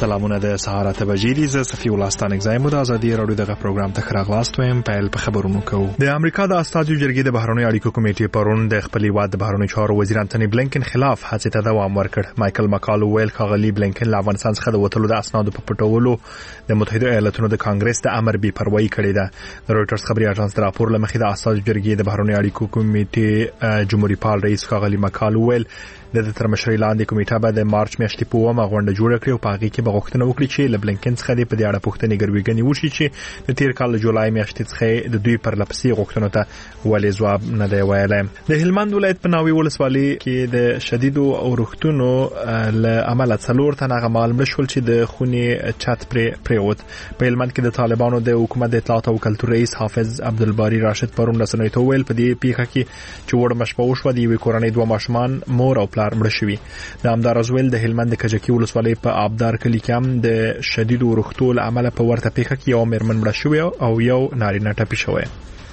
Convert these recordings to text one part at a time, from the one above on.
سلامونه د سهار 8 بجې دي. زه صفي الله ستانک زایم د ازادي راډیو دغه پروګرام ته خراغلاست ویم. پیل په خبرونو کوو. د امریکا د استازو جرګې د بهرنیو اړیکو کمیټې پرون د خپل هیواد د بهرنیو چارو وزیر انټونی بلینکن خلاف هڅې ته دوام ورکړ. مایکل مکالو ویل ښاغلي بلینکن له افغانستان څخه د وټولو د اسنادو په پټولو د متحده ایالاتونو د کانګرس د امر بې پروايي کړې ده. د رويټرز خبري اژانس د راپور لمخې د استازو جرګې د بهرنیو اړیکو کمیټې جمهوریت پال رئیس ښاغلي مکالو ویل د تر مشرۍ لاندې کمیټه به د مارچ میاشتې په ومه غونډه جوړه کړي او په هغه کې به غوښتنه وکړي چې له بلینکن څخه د په دې اړه پوښتنې ګرویګنې وشي چې د تیر کال جولای میاشتې څخه د دوی پر لپسې غوښتنو ته ولې ځواب نه دی ویلی. د هلمند ولایت په ناوې ولسوالۍ کې د شدیدو اورښتونو له امله 4 تنه معلوم شول چې د خونې چت پریوت. په هلمند کې د طالبانو د حکومت د اطلاعات او کلتور رئیس حافظ عبدالباری راشد پرون رسنیو ته ویل په دې پیښه کې چې وړ مشپه وشوه د یوې کورنۍ 2 ماشومان مور او مړه شوي. د همدارس ویل د هلمند د کجکي ولسوالۍ په آبدار کلي کې هم د شدیدو اورښتو له امله په ورته پیښه کې یو میرمن مړه شوې او یو نارینه ټپي شوی.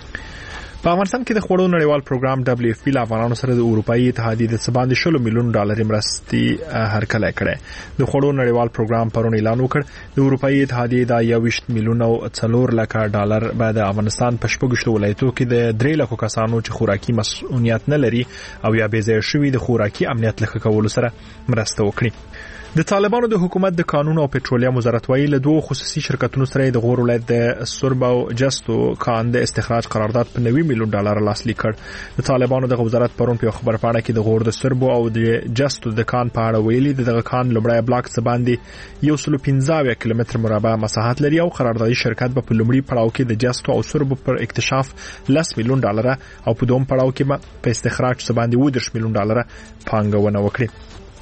په افغانستان کې د خوړو نړیوال پروګرام WFP له افغانانو سره د اروپאי اتحادیې د څه باندې $10 میلیون مرستې هرکلی کړې. د خوړو نړیوال پروګرام پرون اعلان وکړ د اروپאי اتحادیې د $20 میلیون او $4 لک به د افغانستان په 16 ولایتونو کې د 3 لک کسانو چې خوراکي مسؤلیت نه لري او یا بې ځایه شوي د خوراکي امنیت لکه کولو سره مرسته وکړي. د طالبانو د حکومت د قانون او پټرولیم وزارت وایي له 2 خصوصي شرکتونو سره د غور ولایت د سرب او جستو کان د استخراج قرارداد په $90 میلیون لاسلیک کړ. د طالبانو د وزارت پرون په خبر پاڼه کې د غور د سرب او د جستو د کان په اړه ویلي دغه کان لومړی بلاک څخه باندې 115 کیلومتر مربع مساحت لري او قراردادي شرکت په لومړي پړاو کې د جستو او سرب پر اکتشاف $10 میلیون او په دوم پړاو کې په استخراج څخه باندې $10 میلیون پانګونه وکړي.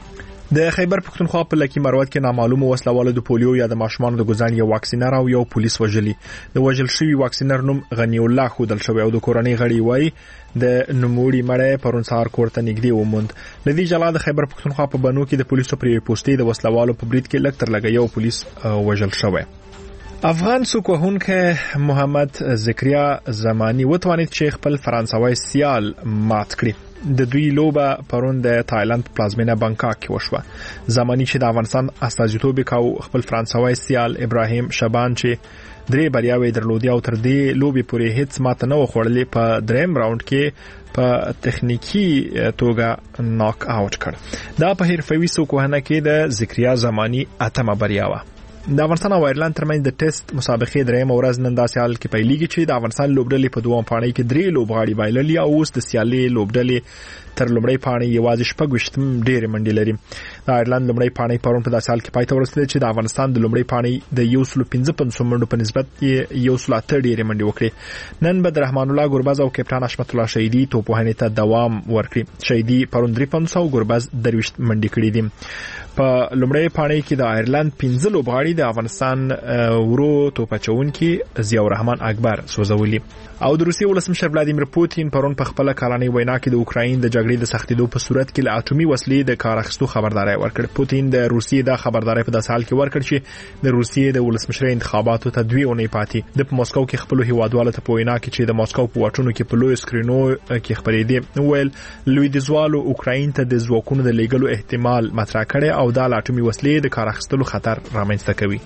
د خیبر پختونخوا په لکی مروت کې نامعلومه وسلواله د پولیو یا د ماشومان د ګزان یو واکسینر او یو پولیس وژلي. د وژل شوی واکسینر نوم غنی الله خودل شوی او د کورنۍ غړي وای د نموړي مړی پرون سهار کوړه نږدې وموند. لدی جلا د خیبر پختونخوا په بنو کې د پولیسو پر پوسټي د وسلوالو په برید کې لکتر لګي یو پولیس وژل شوی. افغان سوکوهونکو محمد زکریا زمانی وتوانید چې خپل فرانسوي سیال مات کړي. د دوی لوبه پرون د تایلند په پلازمینه بانکاک کې وشوه. زمانی چې د افغانستان استازیتوب وکاو خپل فرانسوي سیال ابراهیم شبان چې 3 بریاوي درلودي او تر دې لوبي پورې هیڅ ماته نه وخوړلې په دریم راوند کې په تخنیکی توګه ناک آوټ کړ. دا په حرفوي سوکوهنه کې د زکریا زمانی اتمه بریاوه. د افغانستان او ایرلند ترمنځ د ټیسټ مسابقې درېم ورځ نن داسې حال کې پیلېږي چې د افغانستان لوبډلې په دوه پاڼې کې 3 لوبغاړي بایللي او اوس د سیالي لوبډلې تر لومړی پاڼې یوازې 6 ډېرې منډې لري. د ایرلند لومړی پاڼې پرون په داسې حال کې پای ته ورسېده چې د افغانستان د لومړی پاڼې د 155 منډو په نسبت 108 ډېرې منډې وکړي. نن به د رحمان الله ګربز او کپټان حشمت الله شهیدی توپوهنې ته دوام ورکړي. شهیدی پرون 350 او ګربز 23 منډې کړې دي. په لومړی پاڼې کې د ایرلند 15 لوبغاړي د افغانستان ورو توپچونکي ضیاء الرحمن اکبر سوزولي. او د روسیې ولسمشر ولادیمیر پوتین پرون په خپل کلاني وینا کې د اوکراین د جګړې د سختیدو په صورت کې له اټومي وسلې د کار اخیستو خبرداري ورکړه. پوتین د روسیې د خبرداري په داسې حال کې ورکړ چې د روسیې د ولسمشر انتخاباتو ته 2 اونۍ پاتې د موسکو کې خپل هیوادوالو ته په وینا کې چې د موسکو په واټونو کې په لوی سکرینو کې خبرېدي ویل لوی د زوالو اوکراین ته د ځواکونو د لیږلو احتمال مطرح کړي او د اټومي وسلې د کار اخیستلو خطر رامنځته کوي.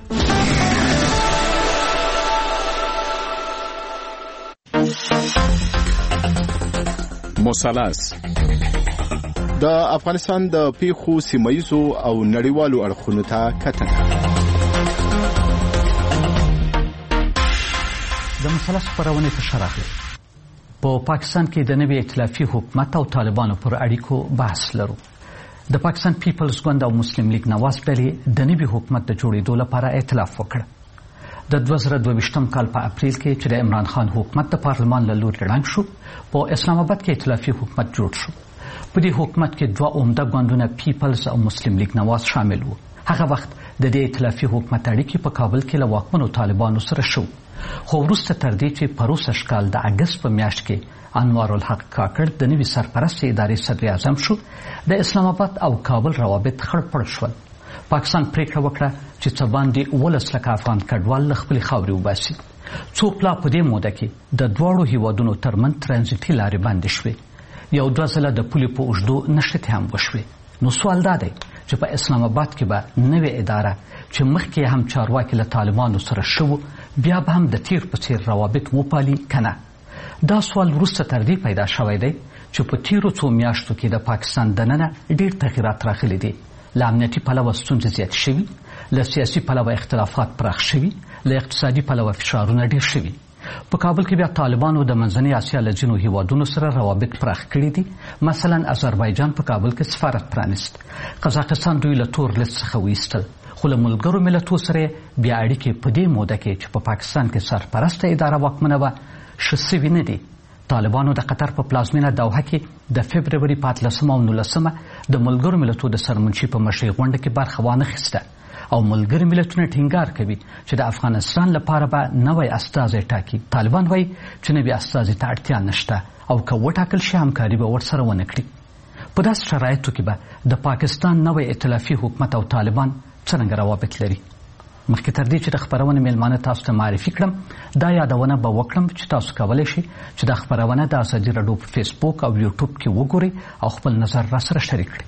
مثلث د افغانستان د پیښو سیمایزو او نړیوالو اړخونو ته کتنه. د مثلث خپرونې ته شراغله. په پاکستان کې د نوي ائتلافي حکومت او طالبانو پر اړیکو بحث لرو. د پاکستان پیپلز ګوند او مسلم لیگ نواز ډلې د نوي حکومت د جوړېدو لپاره ائتلاف وکړ. د 2022 کال په اپریل کې چې د عمران خان حکومت د پارلمان له لوري ړنګ شو، په اسلام آباد کې ائتلافي حکومت جوړ شو. په دې حکومت کې 2 عمده ګوندونه پیپلز او مسلم لیگ نواز شامل وو. هغه وخت د دې ائتلافي حکومت اړیکې په کابل کې له واکمنو طالبانو سره شو. خو وروسته تر دې چې پروسه کال د اگست په میاشت کې انوار الحق کاکړ د نوي سرپرست ادارې صدر اعظم شو، د اسلام آباد او کابل روابط خړپړ شول. پاکستان پریکړه وکړه چې څه باندې 12 لک افغان کډوال له خپل خاورې وباسي. څو پلا په دې موده کې د دوړو هیوادونو ترمن ترانزیتي لارې بندې شوې. یو 2 ځله د پولې په اوږدو نښتې هم وشوې. نو سوال دا دی چې چې په اسلام آباد کې به نوې اداره چې مخکې هم چارواکي له طالبانو سره شوو بیا به هم د تیر په څیر روابط وپالي که نه؟ دا سوال وروسته تر دې پیدا شوی دی چې په تیرو څو میاشتو کې د پاکستان دننه ډېر تغیرات راغلي دي. له امنیتي پلوه ستونزې زیات شوي، له سیاسي پلوه اختلافات پراخ شوي، له اقتصادي پلوه فشارونه ډېر شوي. په کابل کې بیا طالبانو د منځنۍ اسیا له ځینو هیوادونو سره روابط پراخ کړي دي. مثلا آذربایجان په کابل کې سفارت پرانیست، قزاقستان دوی له تور لیست څخه وایستل، خو له ملګرو ملتونو سره بیا اړیکې په دې موده کې چې په پاکستان کې سرپرسته اداره واکمنه وه ښه سوي نه دي. طالبانو د قطر په پلازمینه دوحه کې د فبروري 14 او 19 د ملګرو ملتونو د سرمنشي په مشرۍ غونډه کې برخه وانخیسته او ملګري ملتونه ټینګار کوي چې د افغانستان لپاره به نوی استازی ټاکي. طالبان وایي چې نوی استازي ته اړتیا نشته او که وټاکل شي همکاري به ورسره ونه کړي. په داسې شرایطو کې به د پاکستان نوی ائتلافي حکومت او طالبان څرنګه روابط لري؟ مخکې تر دې چې د خپرونې میلمانه تاسو ته معرفي کړم دا یادونه به وکړم چې تاسو کولی شئ چې دا خپرونه د ازادي راډیو په فیسبوک او یوټیوب کې وګورئ او خپل نظر راسره شریک کړئ.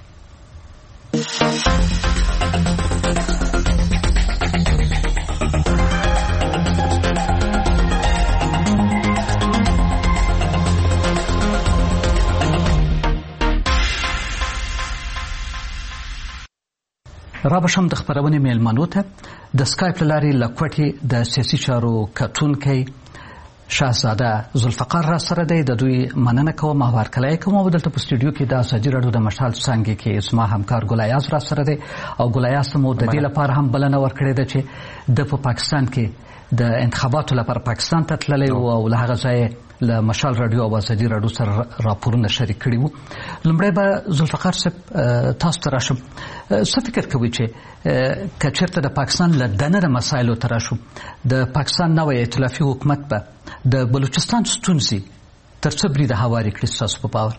را بشم د خپرونې میلمنو ته د سکایپ له لارې له کوټې د سیاسي چارو کتونکی شهزاده ذوالفقار را سره دی. د دوی مننه کوم او هرکلی کوم او دلته په سټوډیو کې د ازادي راډیو د مشال څانګې کې زما همکار ګلایاز را سره دی او ګلایاز ته مو د دې لپاره هم بلنه ورکړې ده چې د په پاکستان کې د انتخاباتو لپاره پاکستان ته تللی او له هغه ځایه له مشال راډیو او ازادي راډیو سره راپورونه شریک کړي وو. لومړی به ذوالفقار صاحب تاسو ته راشم، څه فکر کوئ چې که چېرته د پاکستان له دننه مسایلو ته راشو د پاکستان نوی ائتلافي حکومت به د بلوچستان ستونزې تر څه بریده هوارې کړي ستاسو په باور؟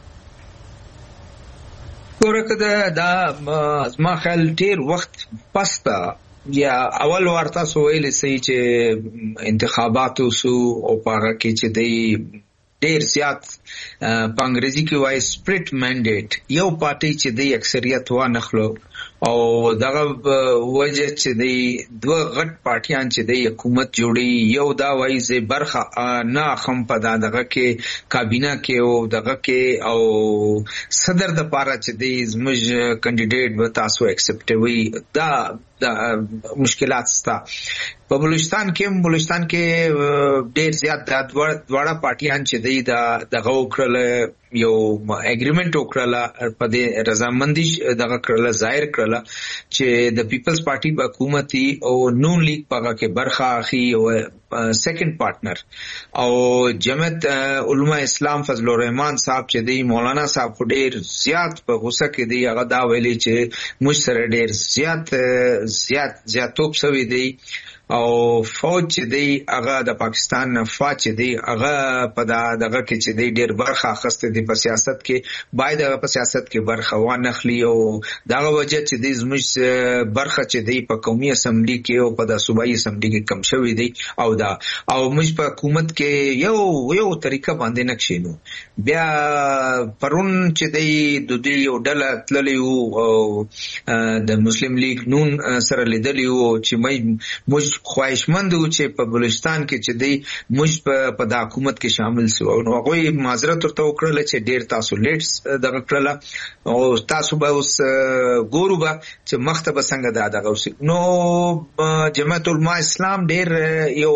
ګوره که دا زما خیال ډېر وخت پس ته یا اول وار تاسو ویلی سئ چې انتخاباتو سو او په هغه کې چې دی ډېر زیات په انګریزي کې وایي سپریټ مینډیټ یو پارټۍ چې دی اکثریت وانخلو او دغه وجه چې دی دوه غټ پارټیان چې دی حکومت جوړي، یو دا وایي زه برخه نه اخم په دغه کې کابینه کې او دغه کې او صدر د پاره چې دی زموږ کینډیډیټ به تاسو اکسپټوي. دا مشکلات ستا په بلوچستان کې ډېر زیات د دواړه پارټیان چې دی دغه وکړل یو اګریمنټ وکړل په دې رضامندي دغه کړل ظاهر کړل چې د پیپلز پارټي حکومتي او نون لیگ په کې برخه اخی او سیکنډ پارټنر او جمعیت علماء اسلام فضل الرحمن صاحب چې دی مولانا صاحب ډېر زیات په غوسه کې دی هغه دا ویلي چې موږ سره ډېر زیاتوب شوی دی او فوج چې دی هغه د پاکستان فوج چې دی هغه په دغه کې چې دی ډېر برخه اخیستې دی په سیاست کې باید هغه په سیاست کې برخه وانخلي او دغه وجه چې دی زموږ برخه چې دی په قومي اسمبلی کې او په د صوبایي اسمبلی کې کم شوی دی او موږ په حکومت کې یو طریقه باندې نقشینو. بیا پرون چې دی د دې یو ډله تللی وو او د مسلم لیگ نون سره لیدلی وو چې موږ خواهشمند وو چې په بلوچستان کې چې دی موږ په د حکومت کې شامل شو نو هغه معذرت ورته وکړل چې ډیر تاسو لیټ دغه کړل او تاسو به اوس ګورو به چې مخته به څنګه دغه اوس نو جمعیت علماء اسلام ډیر یو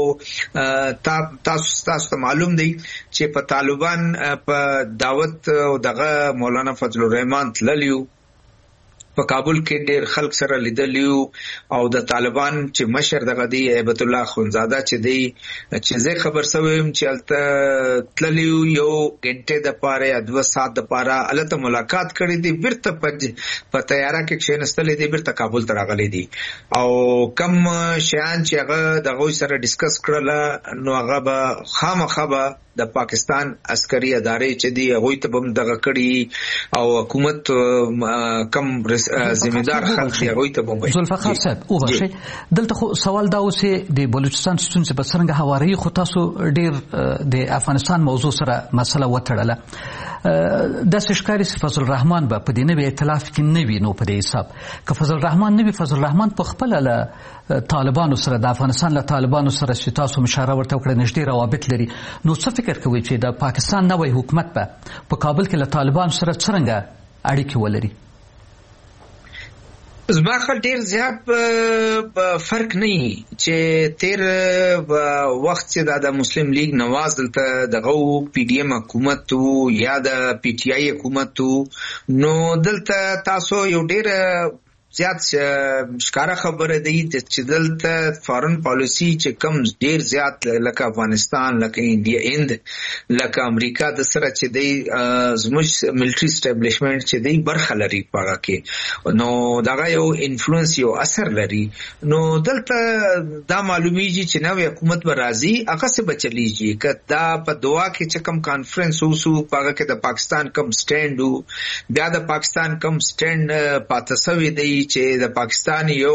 تاسو معلوم دی چې په طالبان په دعوت او دغه مولانا فضل الرحمن تللیو په کابل کې ډېر خلک سره لیدلیو او د طالبان چې مشر دغه دی هیبت الله خونزاده چې دی چې زه خبر سوم چې الته تللیو یو غنټه د پاره یا 2 ساعت د پاره الته ملاقات کړې دي بیرته په تیاره کې کښینستلې دي بیرته کابل ته راغلي دي او کم شیان چې هغه دغه سره ډیسکس کړل نو هغه به خامخا د پاکستان عسکري ادارې چې دی هغه ته بم دغه کړي او حکومت کم ذمہدار خلک دی هغوی ته به ذوالفقار صاحب وبخښئ دلته خو سوال دا اوس د بلوچستان ستونزې به څرنګه هواري خو تاسو ډېر د افغانستان موضوع سره مسله وتړله داسې ښکاري چې فضل الرحمن به په دې نوي ائتلاف کې نه وي نو په دې حساب که فضل الرحمن نه وي فضل الرحمن په خپله له طالبانو سره د افغانستان له طالبانو سره چې تاسو مشاره ورته وکړه نږدې روابط لري نو څه فکر کوئ چې د پاکستان نوی حکومت به په کابل کې له طالبانو سره څرنګه اړیکې ولري؟ زما خیال ډیر زیات فرق نه چې تیر وخت چې د مسلم لیگ نواز دلته دغه پی ډی ایم حکومت یا د پی ټی آی حکومت نو دلته تاسو یو ډیر زیات ښکاره خبره دی چې دلته فارن پالیسی چې کم ډیر زیات لکه افغانستان لکه انډیا هند لکه امریکا د سره چې دی زموږ ملټری اسټابلیشمنت چې دی برخه لري پاغه کې نو دغه یو انفلوئنس یو اثر لري نو دلته دا معلومیږي چې نوې حکومت به راځي هغه څه به چلیږي که دا په دوا کې چې کم کانفرنس وسو پاغه کې د پاکستان کم سټینډ بیا د پاکستان کم سټینډ پاتې شوی دی چې د پاکستان یو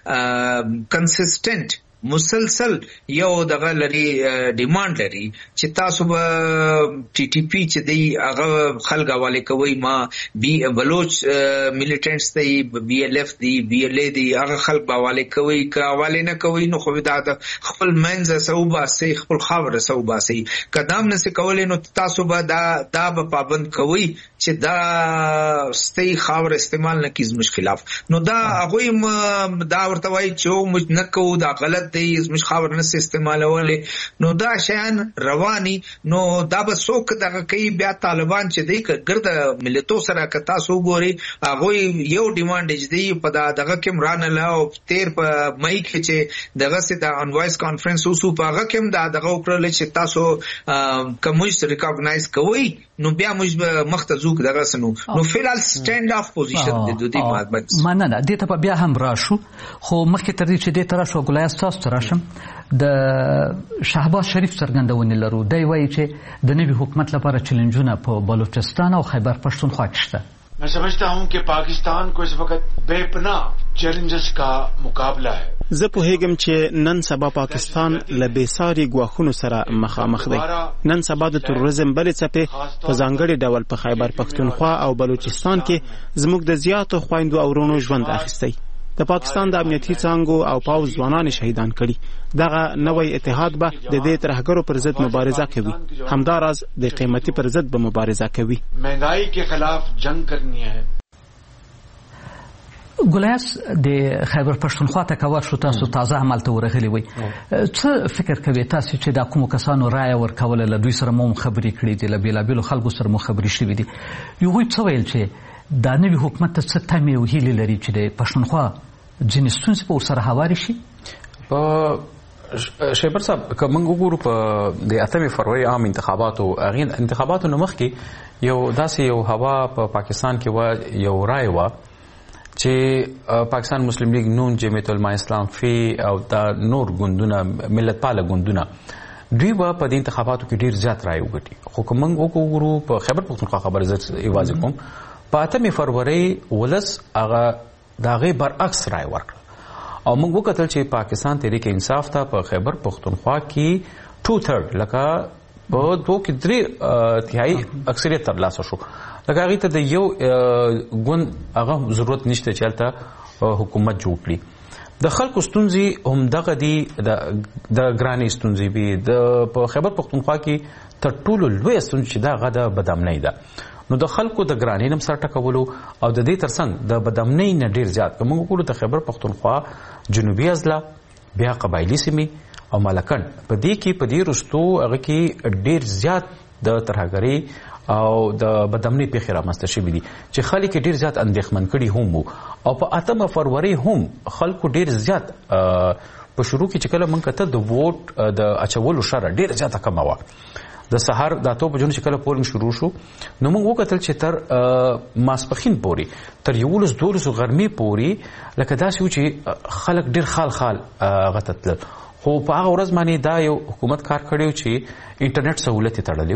کنسسټنٹ مسلسل یو دغه لري ډیماند لري چې تاسو به ټي ټي پی چې دی هغه خلک حواله کوي ما بي بلوچ میلیټنټس دی بي ال اف دی بي ال اي دی هغه خلک به حواله کوي که حواله نه کوي نو خو دا خپل منځ سوبا سي خپل خبره سوبا سي قدم نه سي کولای نو تاسو به دا به پابند کوي چې دا ستي خبره استعمال نه کیږي مشکلات نو دا هغه دا ورته وایي چې موږ نه کوو دا غلط دی زموږ خبره نه استعمالولې نو دا شیان رواني نو دا به څوک دغه کوي بیا طالبان چې دی ګرد ملتو سره که تاسو وګورئ هغوی یو ډیمانډ دی په دغه کې مرانله او تیر په مئی کې چې دغه سي د انوایس کانفرنس وسو په هغه کې دا دغه وکړل چې تاسو کوموس ریکاګنایز کوئ نو بیا موږ مخته ځو دغه سنو نو فعال سټاند اف پوزیشن د دوی مات مننه دې ته بیا هم راشو خو مخکې تر دې چې دې تر شو ګلایس تاسو راشم د شهباز شریف څرګندونې لرو دی وایي چې د نوي حکومت لپاره چیلنجونه په بلوچستان او خیبر پښتونخوا کې شته मैं समझता हूं कि पाकिस्तान को इस वक्त बेपनाह चैलेंजेस का मुकाबला है زه پوهیږم چې نن سبا پاکستان له بېساري ګواښونو سره مخامخ دی نن سبا د تروریزم بلې څپې په ځانګړي ډول په خیبر پښتونخوا او بلوچستان کې زموږ د زیاتو خویندو او ورونو ژوند اخیستی د پاکستان د امنیتي څانګو او پاوځ ځوانان شهیدان کړي دغه نوی اتحاد به د دې ترهګرو پر ضد مبارزه کوي همداراز د قیمتي پر ضد به مبارزه کوي महंगाई के खिलाफ जंग करनी है ګلیاس د خیبر پښتونخوا ته کور شو تاسو تازه عملته ورغلي وي څه فکر کوي تاسو چې د کوم کسانو رائے ورکول له دوی سره مو خبرې کړې دي له بیلابیلو خلکو سره مو خبرې شوې دي یو څه ویل چې دا نوی حکومت ته څه تمې او هیلې لري چې د پښتونخوا ځینې ستونزې په ورسره هواري شي شیبر صاحب که موږ وګورو په د 8 فروری عام انتخاباتو نه مخکې یو داسې یو هوا په پاکستان کې و یو رائے و چې پاکستان مسلم لیگ نون جمعیت علماء اسلام فی او دا نور ګوندونه ملت پاله ګوندونه دوی به په دې انتخاباتو کې ډیر زیات رائے وګټي خو که موږ وګورو په خیبر پښتونخوا خبره زه ایوازې کوم په 8 فروری ولس هغه د هغې برعکس رائے ورکړه او موږ وکتل چې پاکستان تحریک انصاف ته په خیبر پښتونخوا کې 2/3 لکه په 2 کې 3 تهایی اکثریت ترلاسه شو لکه هغې ته د یو ګوند هغه ضرورت نشته چې هلته حکومت جوړ کړي د خلکو ستونزې همدغه دي د ګرانۍ ستونزې وي په خیبر پښتونخوا کې تر ټولو لویه ستونزه چې ده هغه د بدامنۍ ده نو د خلکو د ګرانۍ نه سر ټکولو او د دې ترڅنګ د بدامنۍ نه ډیر زیات که موږ وګورو د خیبر پښتونخوا جنوبي اضلاع بیا قبایلي سیمې او مالکن په دې کې په دې رستو هغه کې ډیر زیات د ترهګرۍ او د بدامنۍ پیښې رامنځته شوي دي چې خلک ډیر زیات اندېښمن کړي هم وو او په 8 فروری هم خلکو ډیر زیات په شروع کې چې کله موږ کته د ووټ د اچولو شره ډیر زیاته کمه وه د سهار د 8 بجو چې کله پولینګ شروع شو نو موږ وکتل چې تر ماسپښین پورې تر 11-12 غرمې پورې لکه داسې و چې خلک ډیر خال هغه ته تلل خو په هغه ورځ باندې دا یو حکومت کار کړی و چې انټرنیټ سهولت یې تړلی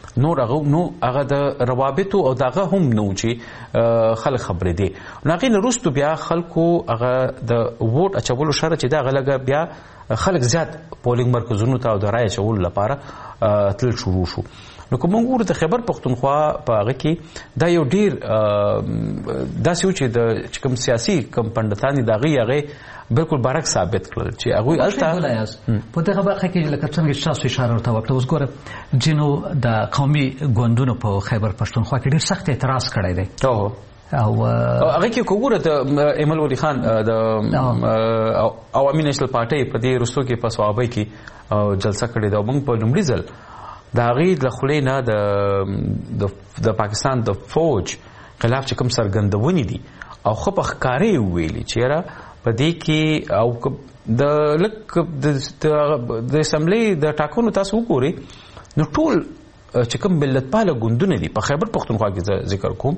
نو هغه د روابطو او دغه هم نو چې خلک خبرې دي نو هغه نورستو بیا خلکو هغه د ووټ اچولو شر چې دا غلګه بیا خلک زیات پولینګ مرکزونو ته او د رای اچولو لپاره تل شروع شو نو کوم ګور د خیبر پختونخوا په هغه کې دا یو ډیر داسې و چې د کوم سیاسي کم پندتانی دغه هغه بالکل برعکس ثابت کړل چې هغه الته په دغه برخه کې لکه څنګه تاسو اشاره ورته وکړه اوس ګوره جنو د قومي ګوندونو په خیبر پښتونخوا کې ډیر سخت اعتراض کړی دی او هغه کې کوګوره د ایمل ولی خان د عوامي نېشنل پارټي په دې رستو کې په صوابۍ کې جلسه کړې ده موږ په لومړي ځل د هغې د خولې نه د پاکستان د فوج خلاف چې کوم څرګندونې دي او ښه په ښکارې وویلي چې یاره په دې کې او د لږ د اسمبلۍ د ټاکنو تاسو وګورئ نو ټول چې کوم ملتپاله ګوندونه دي په خیبر پښتونخوا کې ذکر کوم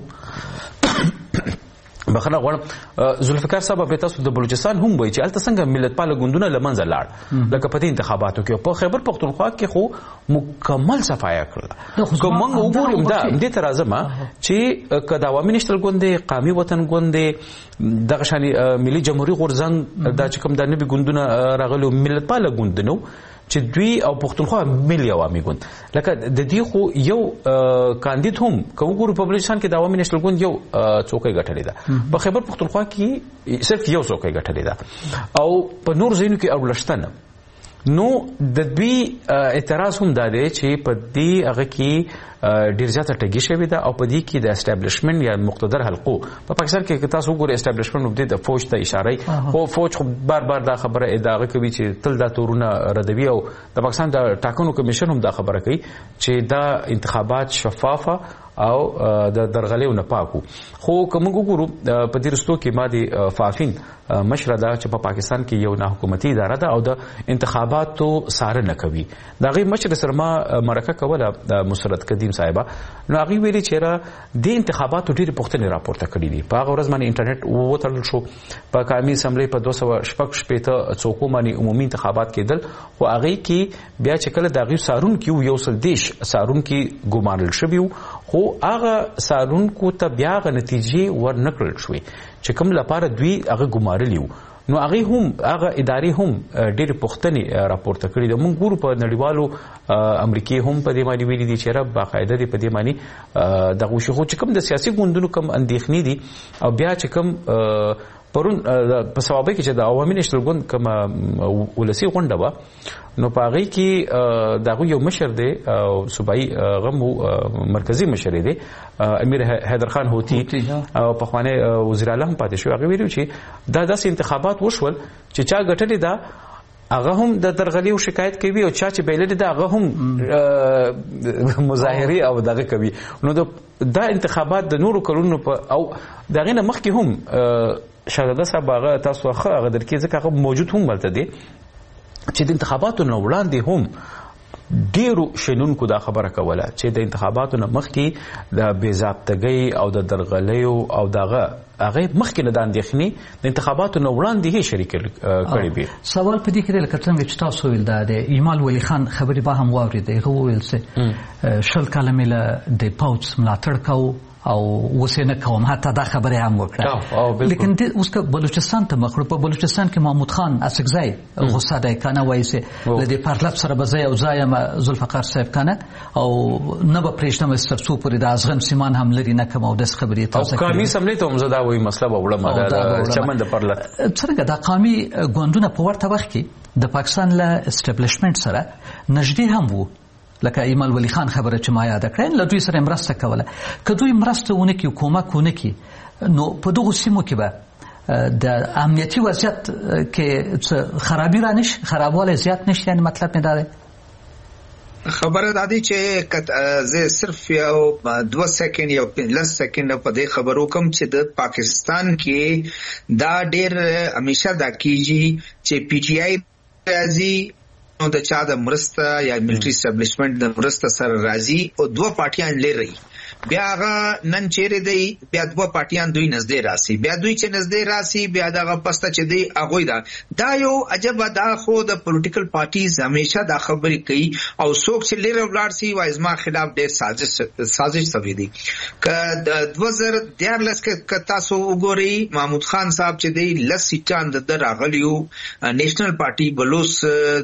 بخنه غواړم ذوالفقار صاحب به تاسو د بلوچستان هم وایي چې هلته څنګه ملتپاله ګوندونه له منځه لاړ لکه په دې انتخاباتو کې په خیبر پښتونخوا کې خو مکمل صفایه کړله که موږ وګورو دې ته راځم چې که د عوامي نېشنل ګوند دی قومي وطن ګوند دی دغه شانې ملي جمهوري غورځنګ دا چې کوم دا نوي ګوندونه راغلي ملتپاله ګوندونه چې دوی او پښتونخوا ملي عوامي ګوند لکه د دې خو یو کاندید هم که وګورو په بلوچستان کې د عوامي نېشنل ګوند یو څوکۍ ګټلې ده په خیبر پښتونخوا کې صرف یو څوکۍ ګټلې ده او په نور ځایونو کې اولشتنه نو د دوی اعتراض هم دا دی چې په دې هغه کې ډیر زیاته ټګي شوې ده او په دې کې د اسټابلیشمنت یا مقتدر حلقو په پاکستان کې تاسو وګورئ اسټابلیشمنت وبدي د فوج ته اشاره او فوج خو بار بار دا خبره ادعا کوي چې تل دا تورونه ردوي او د پاکستان د ټاکنو کمیشن هم دا خبره کوي چې دا انتخابات شفافه او د درغلیو نه پاکو خو کوم وګورو په دې رستو کې ماده فافین مشره ده چې په پاکستان کې یو ناحکومتي اداره ده او د انتخاباتو څارنه کوي دا غي مشره سره ما مرکه کوله د مسرت قدیم صاحبہ نو هغه ویلي چې را د انتخاباتو ډېر پوښتنې راپورته کړې دي په هغه ورځ باندې انټرنیټ ووتل شو په قومي اسمبلی په 216 څوکو باندې عمومي انتخابات کېدل خو هغه کې بیا چې کله د هغې څارونکي یو سل دیش څارونکي ګمارل شوي خو هغه څارونکو ته بیا هغه نتیجې ورنکړل شوې چې کوم لپاره دوی هغه ګمارلي وو نو هغه هم هغه ادارې هم ډېرې پوښتنې راپورته کړي دي موږ ګورو په نړیوالو امریکې هم په دې باندې ویلي دي چې را باقاعده دي په دې باندې دغه شي خو چې کوم د سیاسي ګوندونو کوم اندېښنې دي او بیا چې کوم پرون په صوابۍ کې چې د عوامي نېشنل ګوند کومه ولسي غونډه وه نو په هغې کې د هغوی یو مشر دی صوبایي غم مرکزي مشر دی امیر حیدرخان هوتي او پخوانی وزیر اعلی هم پاتې شو هغه ویلي چې دا داسې انتخابات وشول چې چا ګټلې ده هغه هم د درغلي شکایت کوي او چا چې بایللې ده هغه هم مظاهرې او دغه کوي نو دا انتخابات د نورو کلونو په او د هغې نه مخکې هم شهزاده صاحب هغه تاسو ښه هغه درکې ځکه هغه موجود هم هلته دی چې د انتخاباتو نه وړاندې هم ډیرو شنونکو دا خبره کوله چې د انتخاباتو نه مخکې د بې ضابطګۍ او د درغلیو او دغه هغه مخکې نه د اندېښنې د انتخاباتو نه وړاندې یې شریک کړی وي سوال په دې کې دی لکه څنګه چې تاسو ویل دا د ایمال ولی خان خبرې به هم واورېدې هغه وویل چې 20 کاله مې له د پوځ ملاتړ کوو او اوس نه کوم حتی دا خبره هم وکړه لیکن اوس که بلوچستان ته مخ په بلوچستان کې محمود خان اسکزای غصه دی کنه وایي چې له دې پارلمان سره به ځای او ځای ما ذوالفقار صاحب کنه او نه به پرېښنم ترڅو پورې د ازغن سیمان هم لري نه کوم او داس خبرې تاسو کوي قومي سملې ته هم زه دا وایي مسله به وړم د چمن د پارلمان څنګه دا قومي ګوندونه په ورته وخت کې د پاکستان له اسټابلیشمنت سره نږدې هم وو لکه ایمال ولی خان خبره چې ما یاد کړه له دوی سره مرسته کوله که دوی مرسته ونه کوي کومک ونه کوي نو په دغه سیمو کې به د امنیتي وضعیت کې خرابي رانش خرابواله زیات نشي یعنی مطلب نه دا خبره دا دی چې زه صرف یو 2 سکند یو 15 سکند په دې خبرو کوم چې د پاکستان کې دا ډېر همیشه دا کیږي چې پی ټی آی راځي نو د چا د مرسته یا ملټری اسټابلیشمنت د مرسته سره راځي او دوه پارټیان لري بیا هغه نن چیرې دی بیا دوه پارټیان دوی نږدې راسي بیا دوی چې نږدې راسي بیا دغه پسته چې دی هغوی دا یو عجبه دا خو د پولیټیکل پارټیز همیشه دا خبرې کوي او څوک چې لري ولاړ سي وایي زما خلاف ډېر سازش شوی دی که د 2014 کې تاسو وګورئ محمود خان صاحب چې دی 10 سیټان د راغلیو نیشنل پارټي بلوچ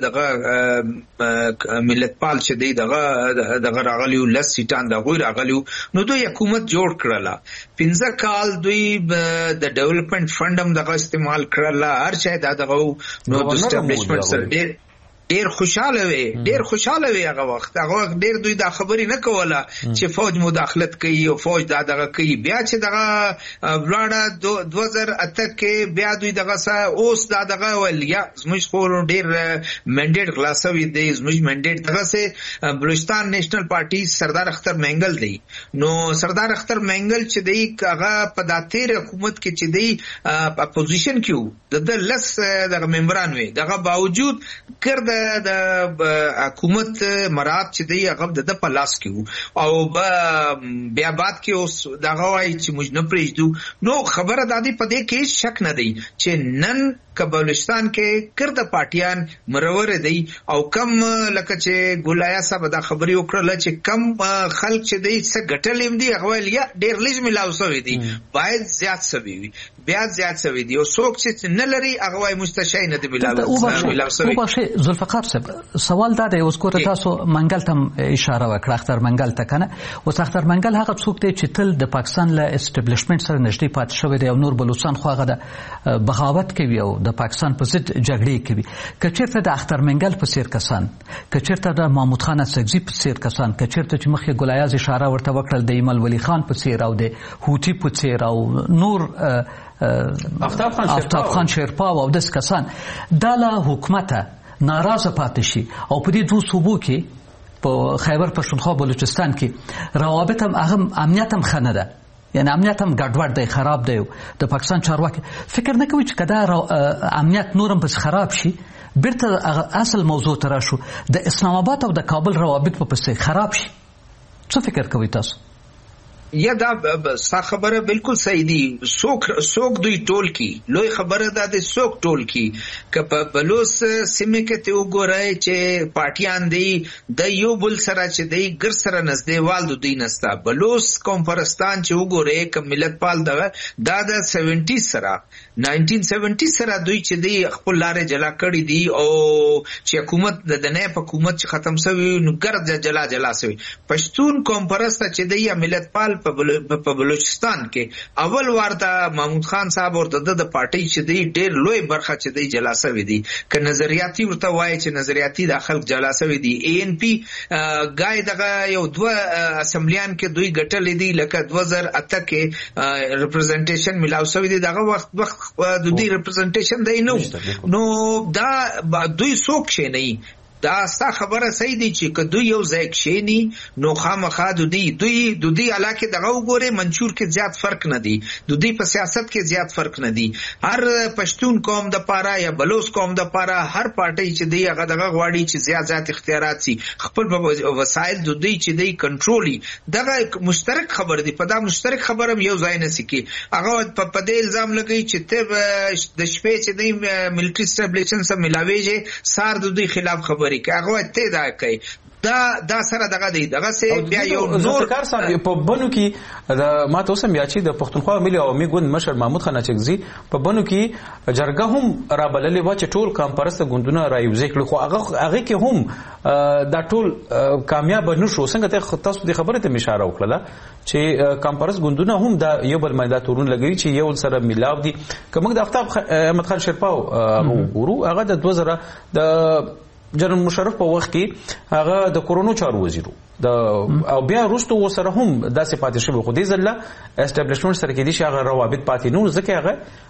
دغه ملتپال چې دی دغه راغلیو 10 سیټان دغه راغلیو نو دوی حکومت جوړ کړله 15 کال دوی د ډیولپمنٹ فند هم دغه استعمال کړله هر چا دغه نو د اسټابلیشمنت سره ډیر خوشاله وي هغه وخت ډیر دوی دا خبرې نه کوله چې فوج مداخلت کوي او فوج دا دغه کوي بیا چې دغه ولاړه 2008 کې بیا دوی دغه اوس دا دغه ول یا زموږ خو ډیر منډیټ خلاصوي دی زموږ منډیټ دغه سه بلوچستان نیشنل پارټي سردار اختر منګل دی نو سردار اختر منګل چې دی هغه په داتیر حکومت کې چې دی اپوزیشن کې د لس دغه ممبران وي دغه باوجود کړ د حکومت مراد چې دی هغه د په لاس کې او بیا بعد کې اوس دغه وایي چې موږ نه پرېږدو نو خبره د دې په دې کې شک نه دی چې نن بلوچستان کې کرد پارټیان مرور دی او کم لکه چې ګولایا صاحب دا خبرې وکړه چې کم خلک چې دی څه ګټلې دي هغه یا ډېر لږ ملاو شوی دی باید زیات شوی وي بیا زیات شوی دی او څوک چې نه لري هغه وايي مستشای نه دی ملاو شوی ذوالفقار صاحب سوال دا دی اوس کوته تاسو منګل ته اشاره وکړه اختر منګل ته کنه اوس اختر منګل هغه څوک دی چې تل د پاکستان له اسټابلیشمنت سره نږدې پات شوی دی او نور بلوچستان خو هغه د بغاوت کوي او د پاکستان په ضد جګړې کوي که چېرته د اختر منګل په څیر کسان که چېرته د محمود خان اڅکزي په څیر کسان که چېرته چې مخکې ګلایاز اشاره ورته وکړل د ایمل ولی خان په څیر او د هوتي په څیر او نور آفتاب خان شیرپا او داس کسان دا له حکومته ناراضه پاتې شي او په دې دوه صوبو کې په خیبر پښتونخوا بلوچستان کې روابط هم هغه امنیت هم ښه نه ده یعنی امنیت هم ګډوډ دی خراب دی د پاکستان چارواکي فکر نه کوي چې کدا امنیت نورم پس خراب شي بیرته اصل موضوع ته راشو د اسلام آباد او د کابل روابط په پسې خراب شي څه فکر کوي تاسو یا دا خبره بالکل صحیح دی سوک دوی ټول کی لوی خبره ده د سوک ټول کی که په بلوچ سیمه کې ته وګورئ چې پارټیان دی د یو بل سره چې دی ګر سره نږدېوال دوی نستا بلوچ قومپرستان چې وګورئ ک ملت پال دا د 70 سره 1970 سره دوی چې دی خپل لارې جلا کړی دی او چې حکومت د دنیا حکومت چې ختم شوی نو ګر جلا شوی پښتون قومپرست چې دی ملت پال په بلوچستان کې اول وارته محمود خان صاحب ورته د پارټي چې دی ډېر لوی برخه چې دی جلا شوی دی که نظریاتي ورته وایي چې نظریاتي د خلک جلا شوی دی ANC غای دغه یو دوه اسمبلیان کې دوی ګټلې دي لکه 2008 کې ریپرزنټیشن ملاو شوی دی دغه وخت د دوی ریپرزنټیشن دی نو دا دوی څوک شي نه دا ستا خبره صحیح دی چې که دوی یو ځای کښېني نو خامخا دوی علاقې دغه وګورئ منشور کې زیات فرق نه دی دوی په سیاست کې زیات فرق نه دی هر پښتون قوم د پاره یا بلوچ قوم د پاره هر پارټي چې دی هغه دغه غواړي چې زیات اختیارات سي خپل وسایل دوی چې دی کنټرولي دغه مشترک خبر دی په دا مشترک خبره یو ځای نه سکی هغه په دې الزام لګي چې ته د شپې چې دی ملټری اسټابلیشن سره ملاويږي سار دوی خلاف خبر که هغه ته دا کوي دا سره دغه دی دغه سه بیا یو نور کار صاحب په بنو کې د ما تاسو بیا چې د پښتونخوا ملي عوامي ګوند مشر محمود خان اڅکزي په بنو کې جرګه هم رابللې و چې ټول کامپرست ګوندونه رايوځي کړي خو هغه کې هم دا ټول کامیاب نشو څنګه تاسو د خبره ته اشاره وکړه چې کامپرست ګوندونه هم دا یو بل مایدا تورون لګوي چې یو سره ملاو دي کومه د افتاب احمد خان شیرپاو ورو هغه د 2000 د جنرال مشرف په وخت کې هغه د کورونو چارو وزیرو او بیا وروسته وسره هم داسې پاتې شوی خو دې ځله اسټابلیشمنت سره کې دي چې هغه روابط پاتې نو ځکه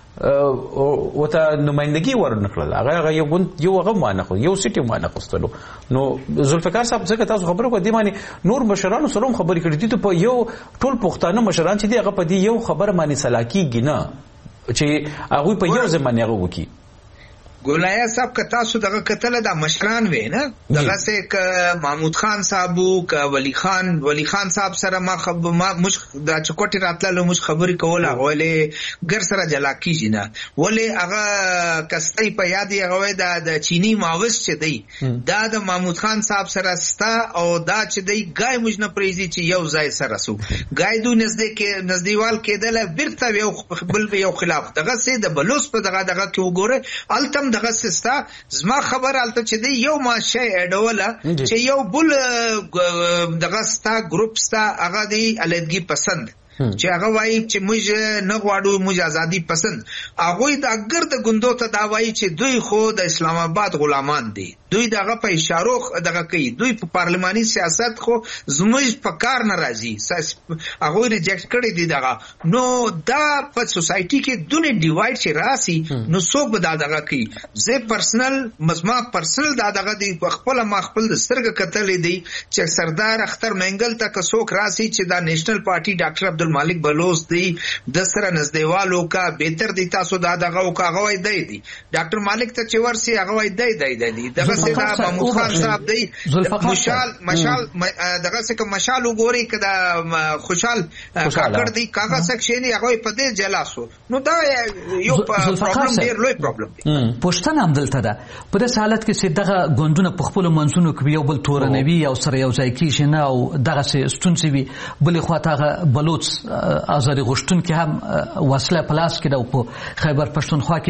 هغه وته نمائندګي ورنکړل هغه یو هغه مانه یو سیټي مانه خوستلو نو ذوالفقار صاحب ځکه تاسو خبرو کو دی معنی نور مشرانو سره خبرې کړې دي ته په یو ټول پښتانه مشران چې دی هغه په دې یو خبر معنی سلاکی ګنه چې هغه په یو ځمانه هغه وکي ګولایا صاحب که تاسو دغه کتل د مشران وې نه دغه سه ک محمود خان صاحب ک ولی خان صاحب سره ما مش د چکوټی راتللو مش خبري کوله ولې ګر سره جلا کیږي نه ولې هغه کستۍ په یاد هغه د چینی ماوس چې دی دا د محمود خان صاحب سره ستا او دا چې دی ګای موږ نه پریزي چې یو ځای سره سو ګای دو نزدیوال کېدل بیرته یو بل یو خلاف دغه سه د بلوس په دغه کې وګوره التم دغه سستا زما خبر الته چې دی یو ماشه اډوله چې یو بل دغه ستا ګروپ ستا هغه دی الیدګي پسند چې هغه وایي چې موږ نه غواړو موږ ازادي پسند هغه د اگر د ګوندو ته دا وایي چې دوی خو د اسلام آباد غلامان دي دوی دغه په اشاره دغه کوي دوی په پارلماني سیاست خو زموږ په کار ناراضي هغه ریجیکټ کړی دي دغه نو دا په سوسايټي کې دونه ډیوایډ شي راسي نو څوک به دغه کوي زه پرسنل مزما پرسنل دغه دی خپل ما خپل د سترګ کتلې دي چې سردار اختر منګل تک څوک راسي چې دا نېشنل پارټي ډاکټر عبدالمالک بلوچ دی د سره نزدېوالو کا بهتر دي تاسو دغه او کا غوي دی ډاکټر مالک ته چې ورسي هغه وای دی دغه سیدا محمود خان صاحب دی مشال دغه څه کوم مشال وګوري کدا خوشحال کاکړ دی کاغه سکشنی هغه په دې جلاسو نو دا یو پرابلم ډیر لوی پرابلم دی پښتنه هم دلته ده په دې حالت کې چې دغه غوندونه په خپل منځونو کې یو بل تورنوي او سره یو ځای کېږي نه او دغه ستونزې وي بلې خواته بلوچ ازادي غشتون کې هم وسله پلاس کې ده په خیبر پښتونخوا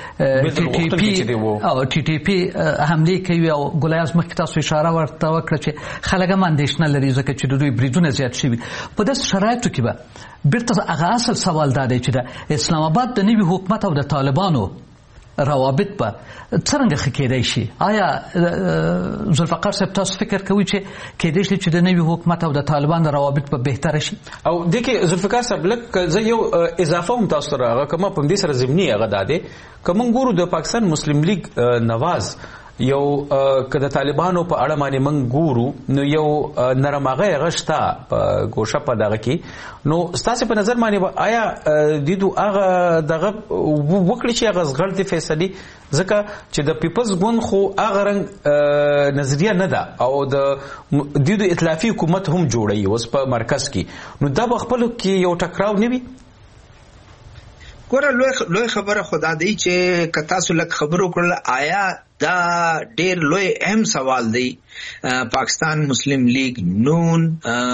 کې ټي ټي پی حمله کوي او ګولیاز مخکې تاسو اشاره ورته وکړه چې خلک هم اندېښنه لري ځکه چې دوی بریدونه زیات شوي په داسې شرایطو کې به بیرته هغه اصل سوال دا دی چې د اسلام آباد د نوي حکومت او د طالبانو روابط به څنګه ښه کېدای شي آیا ذوالفقار صاحب تاسو فکر کوئ چې کېدای شي چې د نوي حکومت او د طالبانو روابط به بهتره شي او دغه ذوالفقار صاحب لکه زه یو اضافه هم تاسو سره هغه کومه په دې سره ضمني هغه داده کوم ګورو د پاکستان مسلم لیگ نواز یو کله طالبانو په اړه باندې من ګورو نو یو نرمغه غشتا په ګوشه په دغه کې نو ستاسو په نظر باندې آیا دیدو هغه دغه وکړي چې هغه غلطي فیصله ځکه چې د پیپلز ګوند خو هغه رنګ نظریه نه ده او د دیدو ائتلافي حکومت هم جوړي اوس په مرکز کې نو دا خپل کې یو ټکراو نه وي ګوره لوی خبره خدا دی چې کتا سو لک خبرو کړل آیا دا ډیر لوی اهم سوال دی پاکستان مسلم لیگ نون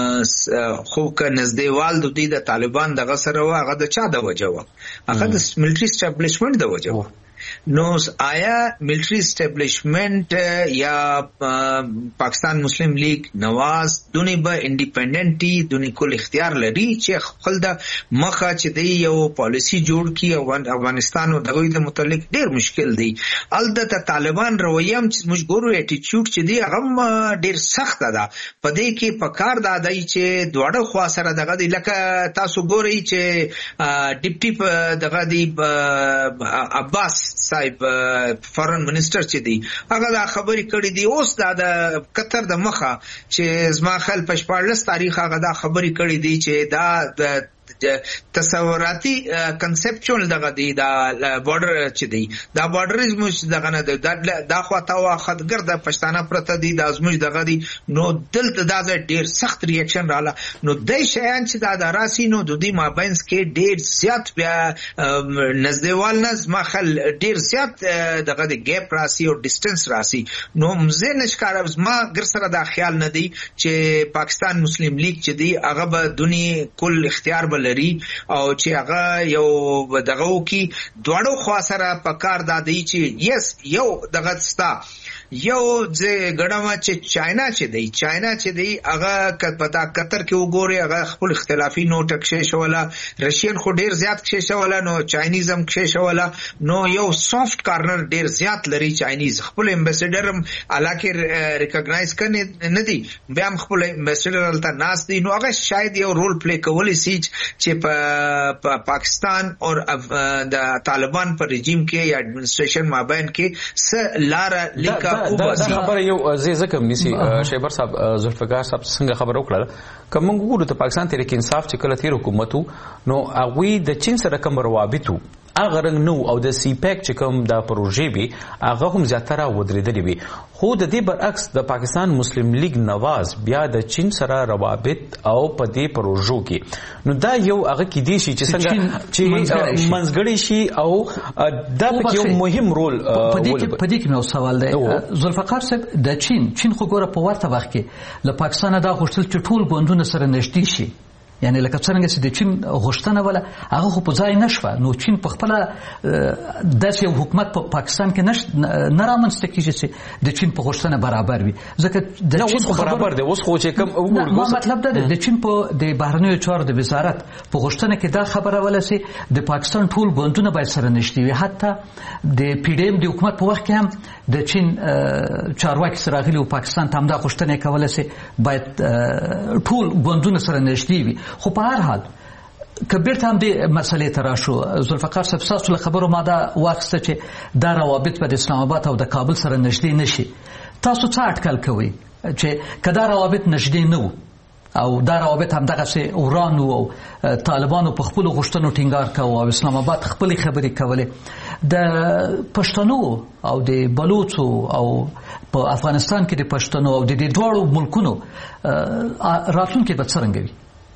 خو که نزدېوال د دې د طالبان دغه سره هغه د چا د وجه و هغه د ملټری اسټابلیشمنت د وجه و نو آیا ملټری اسټابلیشمنت یا پاکستان مسلم لیگ نواز دونی به انډیپندنټي دونی کول اختیار لري چې خپل د مخه چې دی یو پالیسی جوړ کی او افغانستان او دغه د متعلق ډیر مشکل دی البته طالبان رویم چې موږ ګورو اټیټیوډ چې دی هغه ډیر سخت ده په دې کې پکار دا دی چې دواړه خوا سره دغه دی لکه تاسو ګورئ چې ډیپټي دغه دی عباس صاحب فارن منسٹر چې دی هغه دا خبرې کړې دي اوس دا د قطر د مخه چې زما خل په 14 تاریخ هغه دا خبرې کړې دي چې دا د تصوراتي کنسپچوال دغه دی دا بارډر چې دی دا بارډریزم دغه نه دا خواته واخد ګرځه پښتانه پرته دی د ازمج دغه دی نو دلته دا ډیر سخت ریاکشن رااله نو د شیان چې دا راسي نو د دې مابینس کې ډیر زیات بیا نزدېوال نظم خل ډیر زیات دغه دی ګیپ راسي او ډیسټنس راسي نو مزه نشکار ما ګر سره دا خیال نه دی چې پاکستان مسلم لیگ چې دی هغه به دنیا کل اختیار لري او چې هغه یو دغه کی دواړو خوا سره پکار دادی چې یس یو دغه ستا یو ځ ګډما چې چاینا چې دی هغه پتا قطر کې وګوري هغه خپل اختلافي نوټ کښې شولا رشین خو ډیر زیات کښې شولا نو چاینیزم کښې شولا نو یو سافت کارنر ډیر زیات لري چاینیز خپل امبیسډر هم علاقه ریکګنایز کړي نه دي بیا هم خپل امبیسډر الته ناس دي نو هغه شاید یو رول پلی کولی سي چې په پاکستان او د طالبان پر رژیم کې یا اډمنستریشن مابین کې س لار لیکا دا خبره یو ځکه نسی شیبر صاحب ذوالفقار صاحب څنګه خبر وکړه کوم ګورو ته پاکستان تحریک انصاف چې کله تیر حکومت نو هغه د چین سره کوم روابط هغه رنګ نو او د سی پیک چې کوم د پروژې وي هغه هم زیاتره ودرېدلې وي. خو د دې برعکس د پاکستان مسلم لیگ نواز بیا د چین سره روابط او په دې پروژو کې نو دا یو هغه کې دی چې څنګه چې منځګړی شي او دا پکې یو مهم رول په دې کې نو سوال دی ذوالفقار صاحب. د چین خو ګوره په ورته وخت کې له پاکستان دا غوښتل چې ټول ګوندونه سره نږدې شي، یعنی لکه څنګه چې د چین غوښتنه ولا هغه خو په ځای نشوه. نو چین په خپل داسې یو حکومت په پاکستان کې نه رامنځته کیږي چې د چین په غوښتنه برابر وي. ځکه د چین په برابر دی اوس خو چې کوم مطلب ده د چین په د بهرنیو چارو د وزارت په غوښتنه کې دا خبره ولا چې د پاکستان ټول ګوندونه باید سره نږدې وي. حتی د پی ډی ایم د حکومت په وخت کې هم د چین چارواکي سره غلي او پاکستان ته هم دا غوښتنه کوله چې باید ټول ګوندونه سره نږدې وي. خو په هر حال کبیرته هم دې مسئلې ته راشو ذوالفقار صاحب، ستاسو له خبرو ما دا واخیسته چې دا روابط به د اسلام آباد او د کابل سره نږدې نشي. تاسو څه اټکل کوئ چې که دا روابط نږدې نه وو او دا روابط هم دغسې وران وو او طالبانو په خپلو غوښتنو ټینګار کوو او اسلام آباد خپلې خبرې کولې، د پښتنو او د بلوڅو او په افغانستان کې د پښتنو او د دې دواړو ملکونو راتلونکی به څرنګه وي؟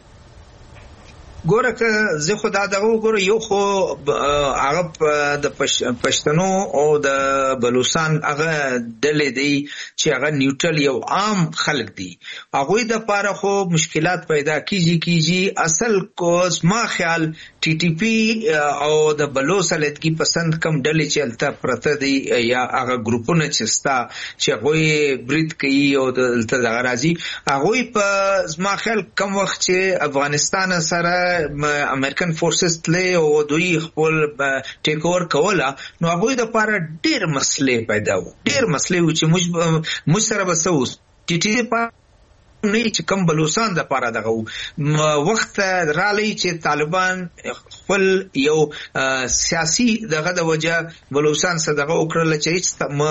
ګوره که زه خو دا دغه وګوره یو خو هغه د پښتنو او د بلوچستان هغه ډلې دی چې هغه نیوټرل یو عام خلک دي، هغوی د پاره خو مشکلات پیدا کیږي. اصل کو ما خیال ټي ټي پی او د بلوچ سلطنتي پسند کم ډلې چې الته پرته دي یا هغه ګروپونه چې ستا چې هغوی برید کوي او دلته دغه راځي، هغوی په ما خیال کم وخت چې افغانستان سره امریکن فورسز تلې او دوی خپل ټیک اوور کوله نو هغوی د پاره ډېر مسلې پیدا وو، ډېر مسلې و چې موږ سره به څه وو ټي ټي پی نه چې کم بلوچستان د پاره دغه وخت رالی چې طالبان خپل یو سیاسي دغه د وجه بلوچستان سره دغه وکړل چې هیڅ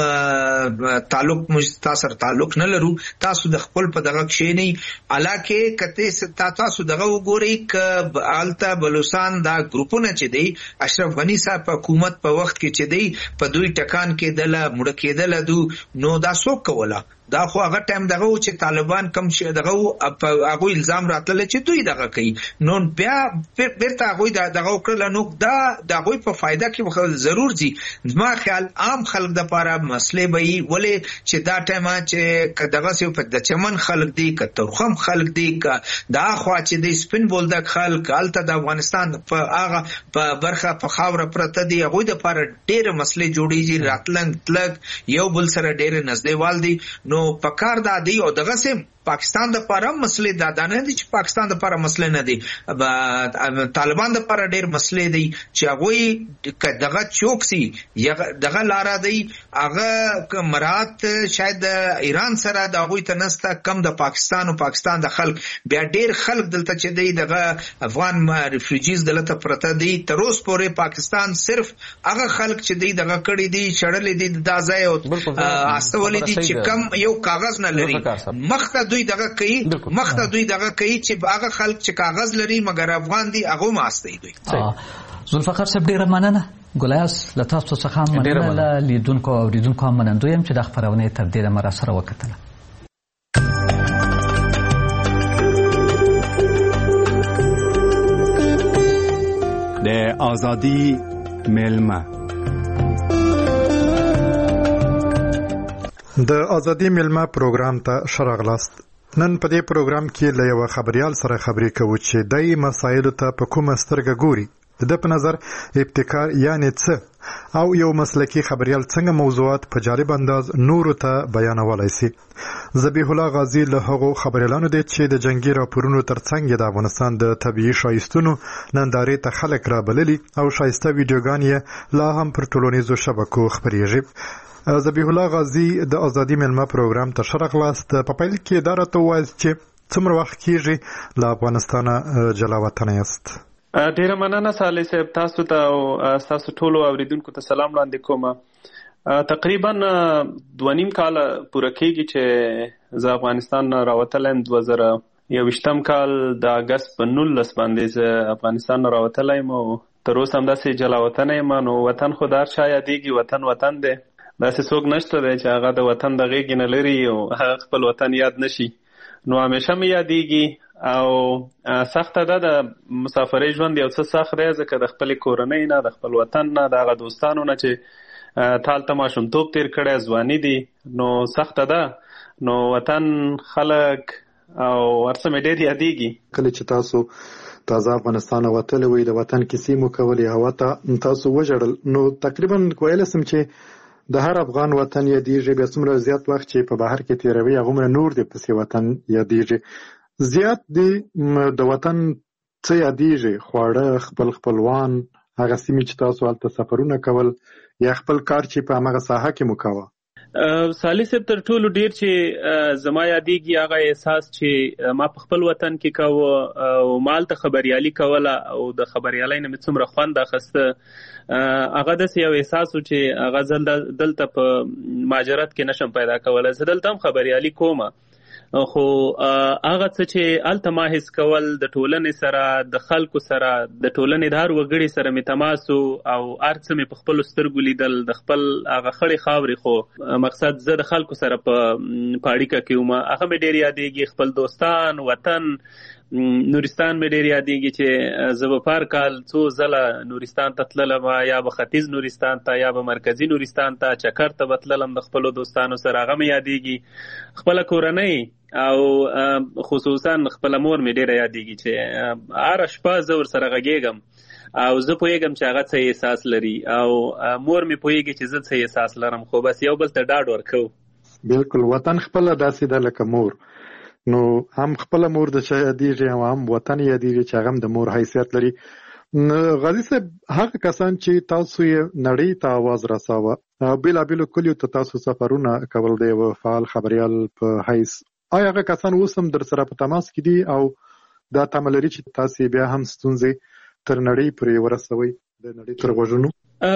تعلق مستاثر تعلق نه لرو، تاسو د خپل په دغه کې نه علاقه کته تاسو دغه وګورئ ک الته بلوچستان دا ګروپونه چې دی اشرف غنی صاحب حکومت په وخت کې چې دی په دوی ټکان کې دله مړ کېدل دو نو دا څوک کوله دا خو هغه ټایم دغه چې طالبان کم شي دغه هغه الزام راتل چې دوی دغه کوي نو بیا بیرته هغه دغه وکړل نو دا دغه په فائدہ کې ضرور دي. ما خیال عام خلک د لپاره مسلې به ولې چې دا ټایم چې دغه څه په د چمن خلک دي ک ترخم خلک دي ک دا خو چې د سپین بولدک خلک الته د افغانستان په هغه په برخه په خاور پرته دي هغه د لپاره ډېر مسلې جوړیږي راتلنګ تلک یو بل سره ډېر نږدېوال دي. نو پکار دا دی او دغه سم پاکستان د لپاره مسلې دا نه دي چې پاکستان د لپاره مسلې نه دي، طالبان د لپاره ډېر مسلې دي چې هغه دغه چوکسي دغه لاره دی هغه مرات شاید ایران سره د هغه تنسته کم د پاکستان او پاکستان د خلک بیا ډېر خلک دلته چې دی دغه افغان ریفیوجیز دلته پرته دي تر اوسه پورې پاکستان صرف هغه خلک چې دی دغه کړي دي شړلې دي د ځای او استولې دي چې کم یو کاغذ نه لري مخته دوی دغه کوي چې هغه خلک چې کاغذ لري مګر افغان دي هغه ماستي دوی. ذوالفقار صاحب ډیره مننه. ګلایاس له تاسو څخه مننه لیدونکو او اوریدونکو هم منندوی یم چې د خبرونه تر دې مر سره وکړه. د ازادي ملما د ازادي ملما پروګرام ته شراغلاست. نن په دې پروګرام کې له یو خبريال سره خبرې کوو چې دای مسایلو ته په کومه سترګه ګوري. د په نظر ابتکار یعنی څه او یو مسلکی خبريال څنګه موضوعات په جالب انداز نور ته بیانولای شي. ذبیح الله غازی له هغو خبريالانو دی چې د جنگي راپورونو ترڅنګ د افغانستان د طبيعي شایستونو نندارې ته خلک را بللي او شایسته ویډیوګان یې لا هم پر ټولنیزو شبکو خبريږي. ذبیح الله غازی د ازادي ملما پروګرام ته شرغلاست. په پیل کې دا راته وایي چې څومره وخت کېږي له افغانستان جلا وطن یاست؟ ډیره مننه صالح صاحب، تاسو ته او تاسو ټولو اوریدونکو ته سلام وړاندې کوم. تقریبا 2.5 کال پوره کېږي چې زه افغانستان راوتلم. 2021 کال د اگست په 19 باندې زه افغانستان راوتلم او تر اوسه همداسې جلاوطنه یم. نو وطن خو د هر چا یادېږي، وطن وطن دی، داسې څوک نشته دی چې هغه د وطن د غېږې نه لري او هغه خپل وطن یاد نشي. نو همیشه مې یادېږي او سخته ده د مسافرۍ ژوند یو څه سخت دی، ځکه د خپلې کورنۍ نه، د خپل وطن نه، د هغه دوستانو نه چې تالته ماشومتوب تېر کړی، ځواني دي، نو سخته ده. نو وطن، خلک او هر څه مې ډېر یادېږي. کله چې تاسو تازه افغانستان وتلی وئ، د وطن کیسې مو کولې، هوا ته تاسو وژړل، نو تقریبا کویلی سم چې د هر افغان وطن یادېږي. بیا څومره زیات وخت چې په بهر کې تېروي هغومره نور دې پسې وطن یادېږي. زیات دې د وطن څه یادېږي؟ خواړه، خپل خپلوان، هغه سیمې چې تاسو هلته سفرونه کول، یا خپل کار چې په همغه ساحه کې مو کوه؟ سالي صاحب، تر ټولو ډیر چې زما یادېږي هغه احساس چې ما په خپل وطن کې کوه او ما هلته خبریالي کوله او د خبریالۍ نه مې څومره خوند اخیسته. هغه داسې یو احساس و چې هغه زه دلته په مهاجرت کې نشم پیدا کولی. زه دلته هم خبریالي کوم، خو هغه څه چې هلته ما حس کول د ټولنې سره، د خلکو سره، د ټولنې د هر وګړي سره مې تماس او هر څه مې په خپلو سترګو لیدل، د خپل هغه خړې خاورې، خو مقصد زه د خلکو سره په اړیکه کې وم، هغه مې ډېر یادېږي. خپل دوستان، وطن، نورستان مې ډېر یادېږي چې زه به په هر کال څو ځله نورستان ته تللم، یا به ختیځ نورستان ته یا به مرکزي نورستان ته چکر ته به تللم د خپلو دوستانو سره، هغه مې یادېږي. خپله کورنۍ او خصوصا خپله مور مې ډېره یادېږي چې هره شپه زه ورسره غږېږم او زه پوهېږم چې هغه څه احساس لري او مور مې پوهېږي چې زه څه احساس لرم، خو بس یو بل ته ډاډ ورکوو. بلکل، وطن خپله داسې ده لکه مور. نو هم خپله مور د چا یادېږي او هم وطن یادېږي چې هغه هم د مور حیثیت لري. غازي صاحب، هغه کسان چې تاسو یې نړۍ ته آواز رساوه او بېلابېلو کلیو ته تاسو سفرونه کول، د یوه فعال خبریال په حیث، آیا هغه کسان اوس هم در سره په تماس کې دي او دا تمه لري چې تاسو بیا هم ستونزې تر نړۍ پورې ورسوئ، د نړۍ تر غوږونو؟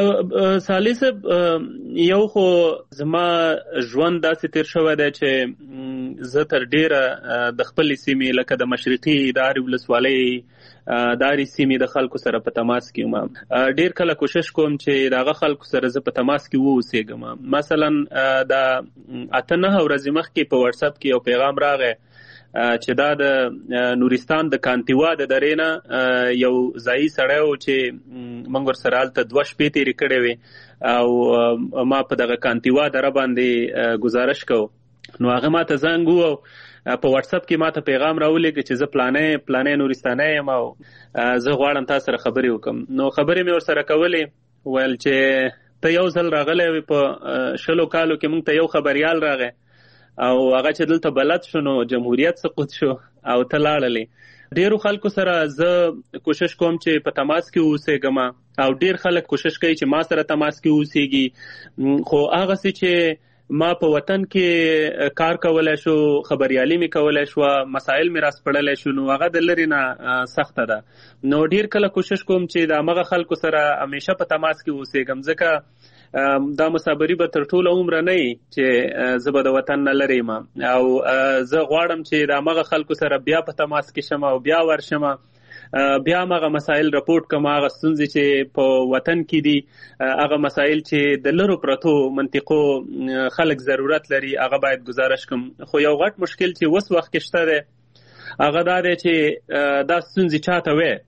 سالي صاحب، یو خو زما ژوند داسې تیر شوی دی چې زه تر ډیره د خپلې سیمې لکه د مشرقي د هرې ولسوالۍ د هرې سیمې د خلکو سره په تماس کې یم. ډیر کله کوشش کوم چې د هغه خلکو سره زه په تماس کې واوسېږم. مثلا د 8-9 ورځې مخکې په واتساپ کې یو پیغام راغی چې دا د نورستان د کانتیوا د درې نه یو ځایي سړی و چې موږ ورسره هلته 2 شپې تېرې کړې وې او ما په دغه کانتیوا دره باندې گزارش کو. نو هغه ما ته زنګ ووهو په واتساپ کې ما ته پیغام راولېږه چې زه پلانې نورستانی یم او زه غواړم تا سره خبرې وکړم. نو خبرې مې ورسره کولې، ویل چې ته یو ځل راغلی وې په 20 کالو کې، موږ ته یو خبریال راغی او هغه چې دلته بلد شو نو جمهوریت سقوط شو او ته لاړلې. ډیرو خلکو سره زه کوشش کوم چې په تماس کې اوسېږم او ډیر خلک کوشش کوي چې ما سره تماس کې اوسېږي، خو هغه څه چې ما په وطن کې کار کولای شو، خبریالي مې کولای شو، مسائل مې راسپړلی شو، نو هغه د لرې نه سخته ده. نو ډیر کله کوشش کوم چې د همغه خلکو سره همیشه په تماس کې اوسېږم، ځکه دا مسافري به تر ټوله عمره نه وي چې زه به د وطن نه لرې یم او زه غواړم چې د همغه خلکو سره بیا په تماس کې شم او بیا ورشم، بیا هغه مسائل رپورټ کوم، هغه ستونزې چې په وطن کې دي، هغه مسائل چې د لرو پرتو منطقو خلک ضرورت لري، هغه باید گزارش کوم. خو یو غټ مشکل چې اوس وخت کې شته دی هغه دا دی چې دا ستونزې چاته وې،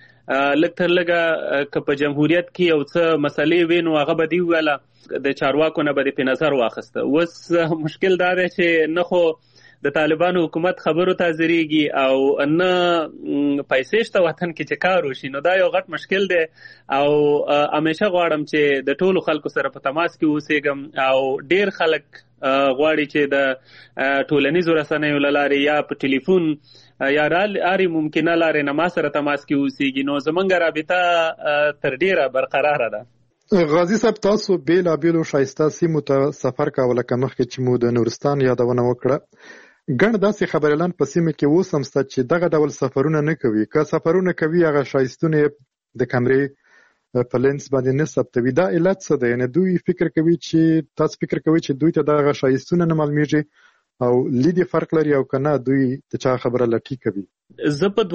لږ تر لږه که په جمهوریت کې یو څه مسلې وې نو هغه به دې وویله، د چارواکو نه به دې پې نظر واخیسته. اوس مشکل دا دی چې نه خو د طالبانو حکومت خبرو ته حاضرېږي او نه پیسې شته وطن کې چې کار وشي، نو دا یو غټ مشکل دی او همیشه غواړم چې د ټولو خلکو سره په تماس کې اوسېږم او ډیر خلک غواړي چې د ټولنیزو رسنیو له لارې یا په ټلیفون یا هرې ممکنه لارې نه ما سره تماس کې اوسېږي، نو زموږ رابطه تر ډیره برقراره ده. غازي صاحب، تاسو بېلابېلو ښایسته سیمو ته سفر کوه، لکه مخکې چې مو د نورستان یادونه وکړه. ګڼ داسې خبریالان په سیمه کې اوس هم شته چې دغه ډول سفرونه نه کوي، که سفرونه کوي هغه ښایستونه د کمرې په لینس باندې نه ثبتوي. دا علت څه دی؟ یعنې دوی فکر کوي چې تاسو فکر کوي چې دوی ته دغه ښایستونه نه معلومیږي او لیدي فرق لري او کنه دوی د چا خبره لټی کوي؟ زه په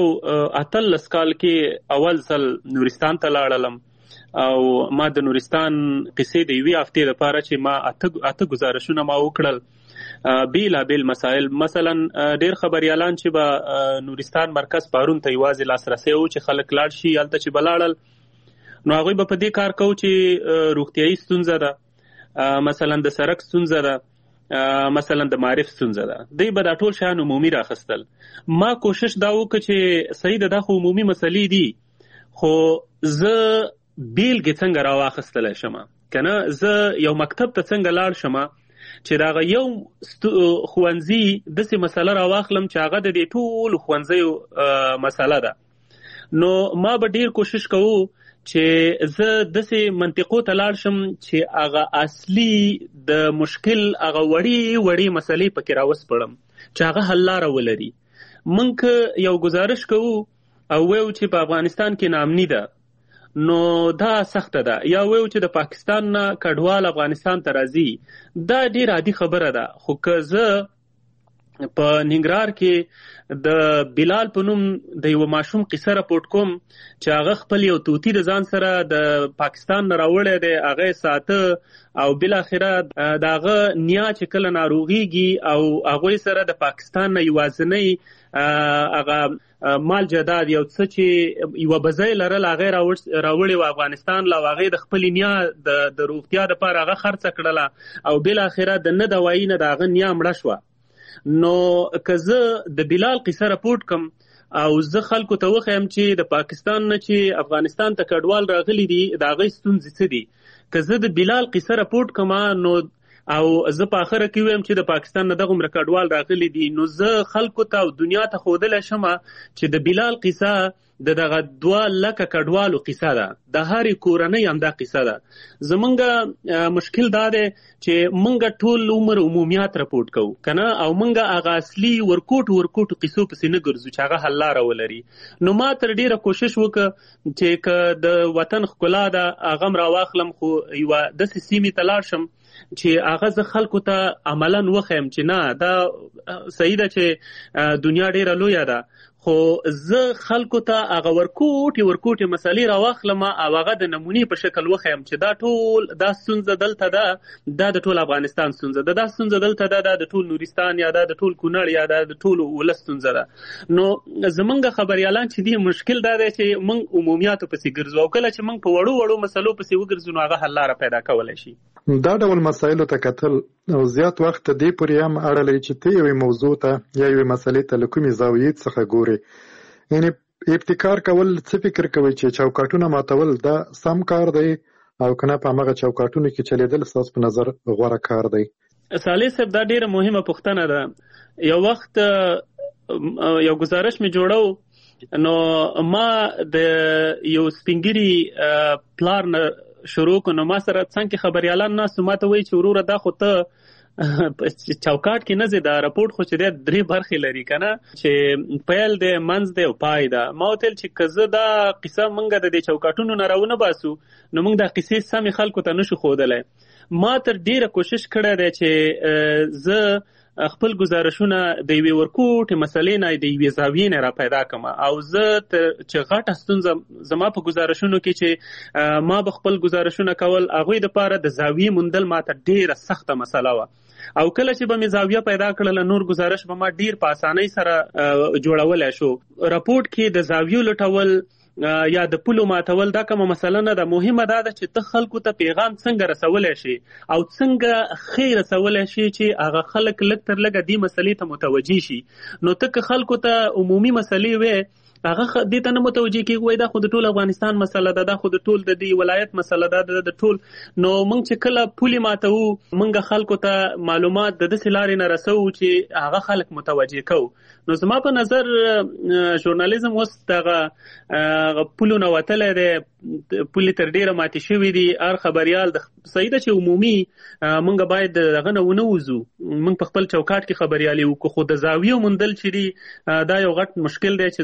2018 کال کې اول ځل نورستان ته لاړم او ما د نورستان قصې د یوې هفتې لپاره چې ما اته گزارشونه ما وکړل بیل مسائل، مثلا ډیر خبريالان چې به نورستان مرکز پارون ته یوازې لاسرسي و چې خلک لاړ شي هلته چې بلاړل نو هغوی به په دې کار کوو چې روغتیایي ستونزه ده، مثلا د سړک ستونزه ده، مثلا د معرف ستونزه ده، دوی به دا ټول شیان عمومي راخستل. ما کوشش دا وکړ چې صحیح ده دا خو عمومي مسلې دي خو زه بیلګې څنګه راواخیستلی شم کنه، زه یو مکتب ته څنګه لاړ شم چې دا یو ښوونځي داسې مسله راواخلم چې هغه د دې ټولو ښوونځیو مسله ده. نو ما به ډیر کوشش کوو چې زه داسې منطقو ته لاړ شم چې هغه اصلي د مشکل هغه وړې مسلې پکې راوسپړم چې هغه حل لاره ولري. موږ یو گزارش کوو او ویو چې په افغانستان کې ناامني ده نو دا سخته ده، یا ویو چې د پاکستان نه کډوال افغانستان ته راځي، دا ډیر عادي خبره ده. خو که زه په ننګرهار کې د بلال په نوم د یو ماشوم قصه راپورټ کوم چې هغه خپل یو توتی د ځان سره د پاکستان نه راوړی دی، هغه یې ساته او بالاخره د هغه نیا چې کله ناروغیږي او هغوی سره د پاکستان نه یوازینی هغه مال جداد یو څه چې یوه بزۍ لرل هغه راوړې و افغانستان له، هغې د خپلې نیا د روغتیا دپاره هغه خرڅه کړله او بالاخره د نه دوایي نه د هغه نیا مړه شوه. نو که زه د بلال قصه راپورټ کم او زه خلکو ته وښیم چې د پاکستان نه چې افغانستان ته کډوال راغلي دي د هغې ستونزې څه دي، که زه د بلال قصه راپورټ کم نو او زه په آخره کې ویم چې د پاکستان نه دغومره کډوال راغلي دي، نو زه خلکو ته او دنیا ته ښودلی شم چې د بلال قصه د دغه 2 لکه کډوالو قصه ده، د هرې کورنۍ همدا قصه ده. زمونږ مشکل دا دی چې مونږ ټول عمر عمومیات راپورټ کوو کنه، او مونږ هغه اصلي ورکوټو قصو پسې نه ګرځو چې هغه حل لاره ولري. نو ما تر ډیره کوشش وکړ چې که د وطن ښکلا ده هغه م راواخلم، خو یوه داسې سیمې ته لاړ شم چې هغه زه خلکو ته عملا وښیم چې نه دا صحیح ده چې دنیا ډیره لویه ده، خو زه خلکو ته هغه ورکوټې مسلې راواخلم او هغه د نمونې په شکل وښیم چې دا ستونزه دلته ده، دا د ټول افغانستان ستونزه ده، دا ستونزه دلته ده، دا د ټول نورستان یا دا د ټول کونړ یا دا د ټول ولس ستونزه ده. نو زمونږ خبریالان چې دي مشکل دا دی چې موږ عمومیاتو پسې ګرځو او کله چې موږ په وړو مسلو پسې وګرځو نو هغه حل لاره پیدا کولی شي. دا ډول مسایلو ته کتل او زیات وخت دې پورې هم اړه لري چې ته یوې موضوع ته یا یوې مسلې ته له کومې زاویې څخه ګورې. یعنې ابتکار کول څه فکر کوئ چې چوکاټونه ماتول دا سم کار دی او که نه په همغه چوکاټونو کې چلیدل ستاسو په نظر غوره کار دی؟ صالح صاحب دا ډیره مهمه پوښتنه ده. یو وخت یو گزارش مې جوړو نو ما د یو سپینګیري پلار نه شروع کو، نو ما سره څنګه خبريالان ناستو ما ته وایي چې وروره دا خو ته چوکاټ کې نه ځي، دا راپورټ خو چې دی 3 برخې لري کنه چې پیل دی منځ دی او پای ده. ما ورته ویل چې که زه دا قصه موږ د دې چوکاټونو نه راونه باسو نو موږ دا قصې سمې خلکو ته نشو ښودلی. ما تر ډیره کوشش کړی دی چې زه خپل گزارشونه د یوې ورکوټې مسلې نه د یوې زاویې نه را پیدا کړم او زه چې غټه ستونزه زما په گزارشونو کې چې ما به خپل گزارشونه کول هغوی دپاره د زاویې موندل ما ته ډیره سخته مسله وه، او کله چې به مې زاویه پیدا کړله نور گزارش به ما ډیر په اسانۍ سره جوړولی شو. راپورټ کې د زاویو لټول یا د پولو ماتول دا کومه مسله نه ده، مهمه دا ده چې ته خلکو ته پیغام څنګه رسولی شي او څنګه ښې رسولی شي چې هغه خلک لږ تر لږه دې مسلې ته متوجه شي. نو ته که خلکو ته عمومي مسلې وې هغه دې ته نه متوجه کېږي وایي دا خو د ټول افغانستان مسله ده، دا خو د ټول د دې ولایت مسله ده، د ټول. نو موږ چې کله پولې ماتوو موږ خلکو ته معلومات د داسې لارې نه رسوو چې هغه خلک متوجه کوو. نو زما په نظر ژورنالیزم اوس دغه پولو نه وتلی دی، پولې تر ډیره ماتې شوي دي. هر خبریال صحیح ده چې عمومي موږ باید دغه نه ونه وځو، موږ په خپل چوکاټ کې خبریالي وکړو، خو د زاویو موندل چې دي دا یو غټ مشکل دی چې زموږ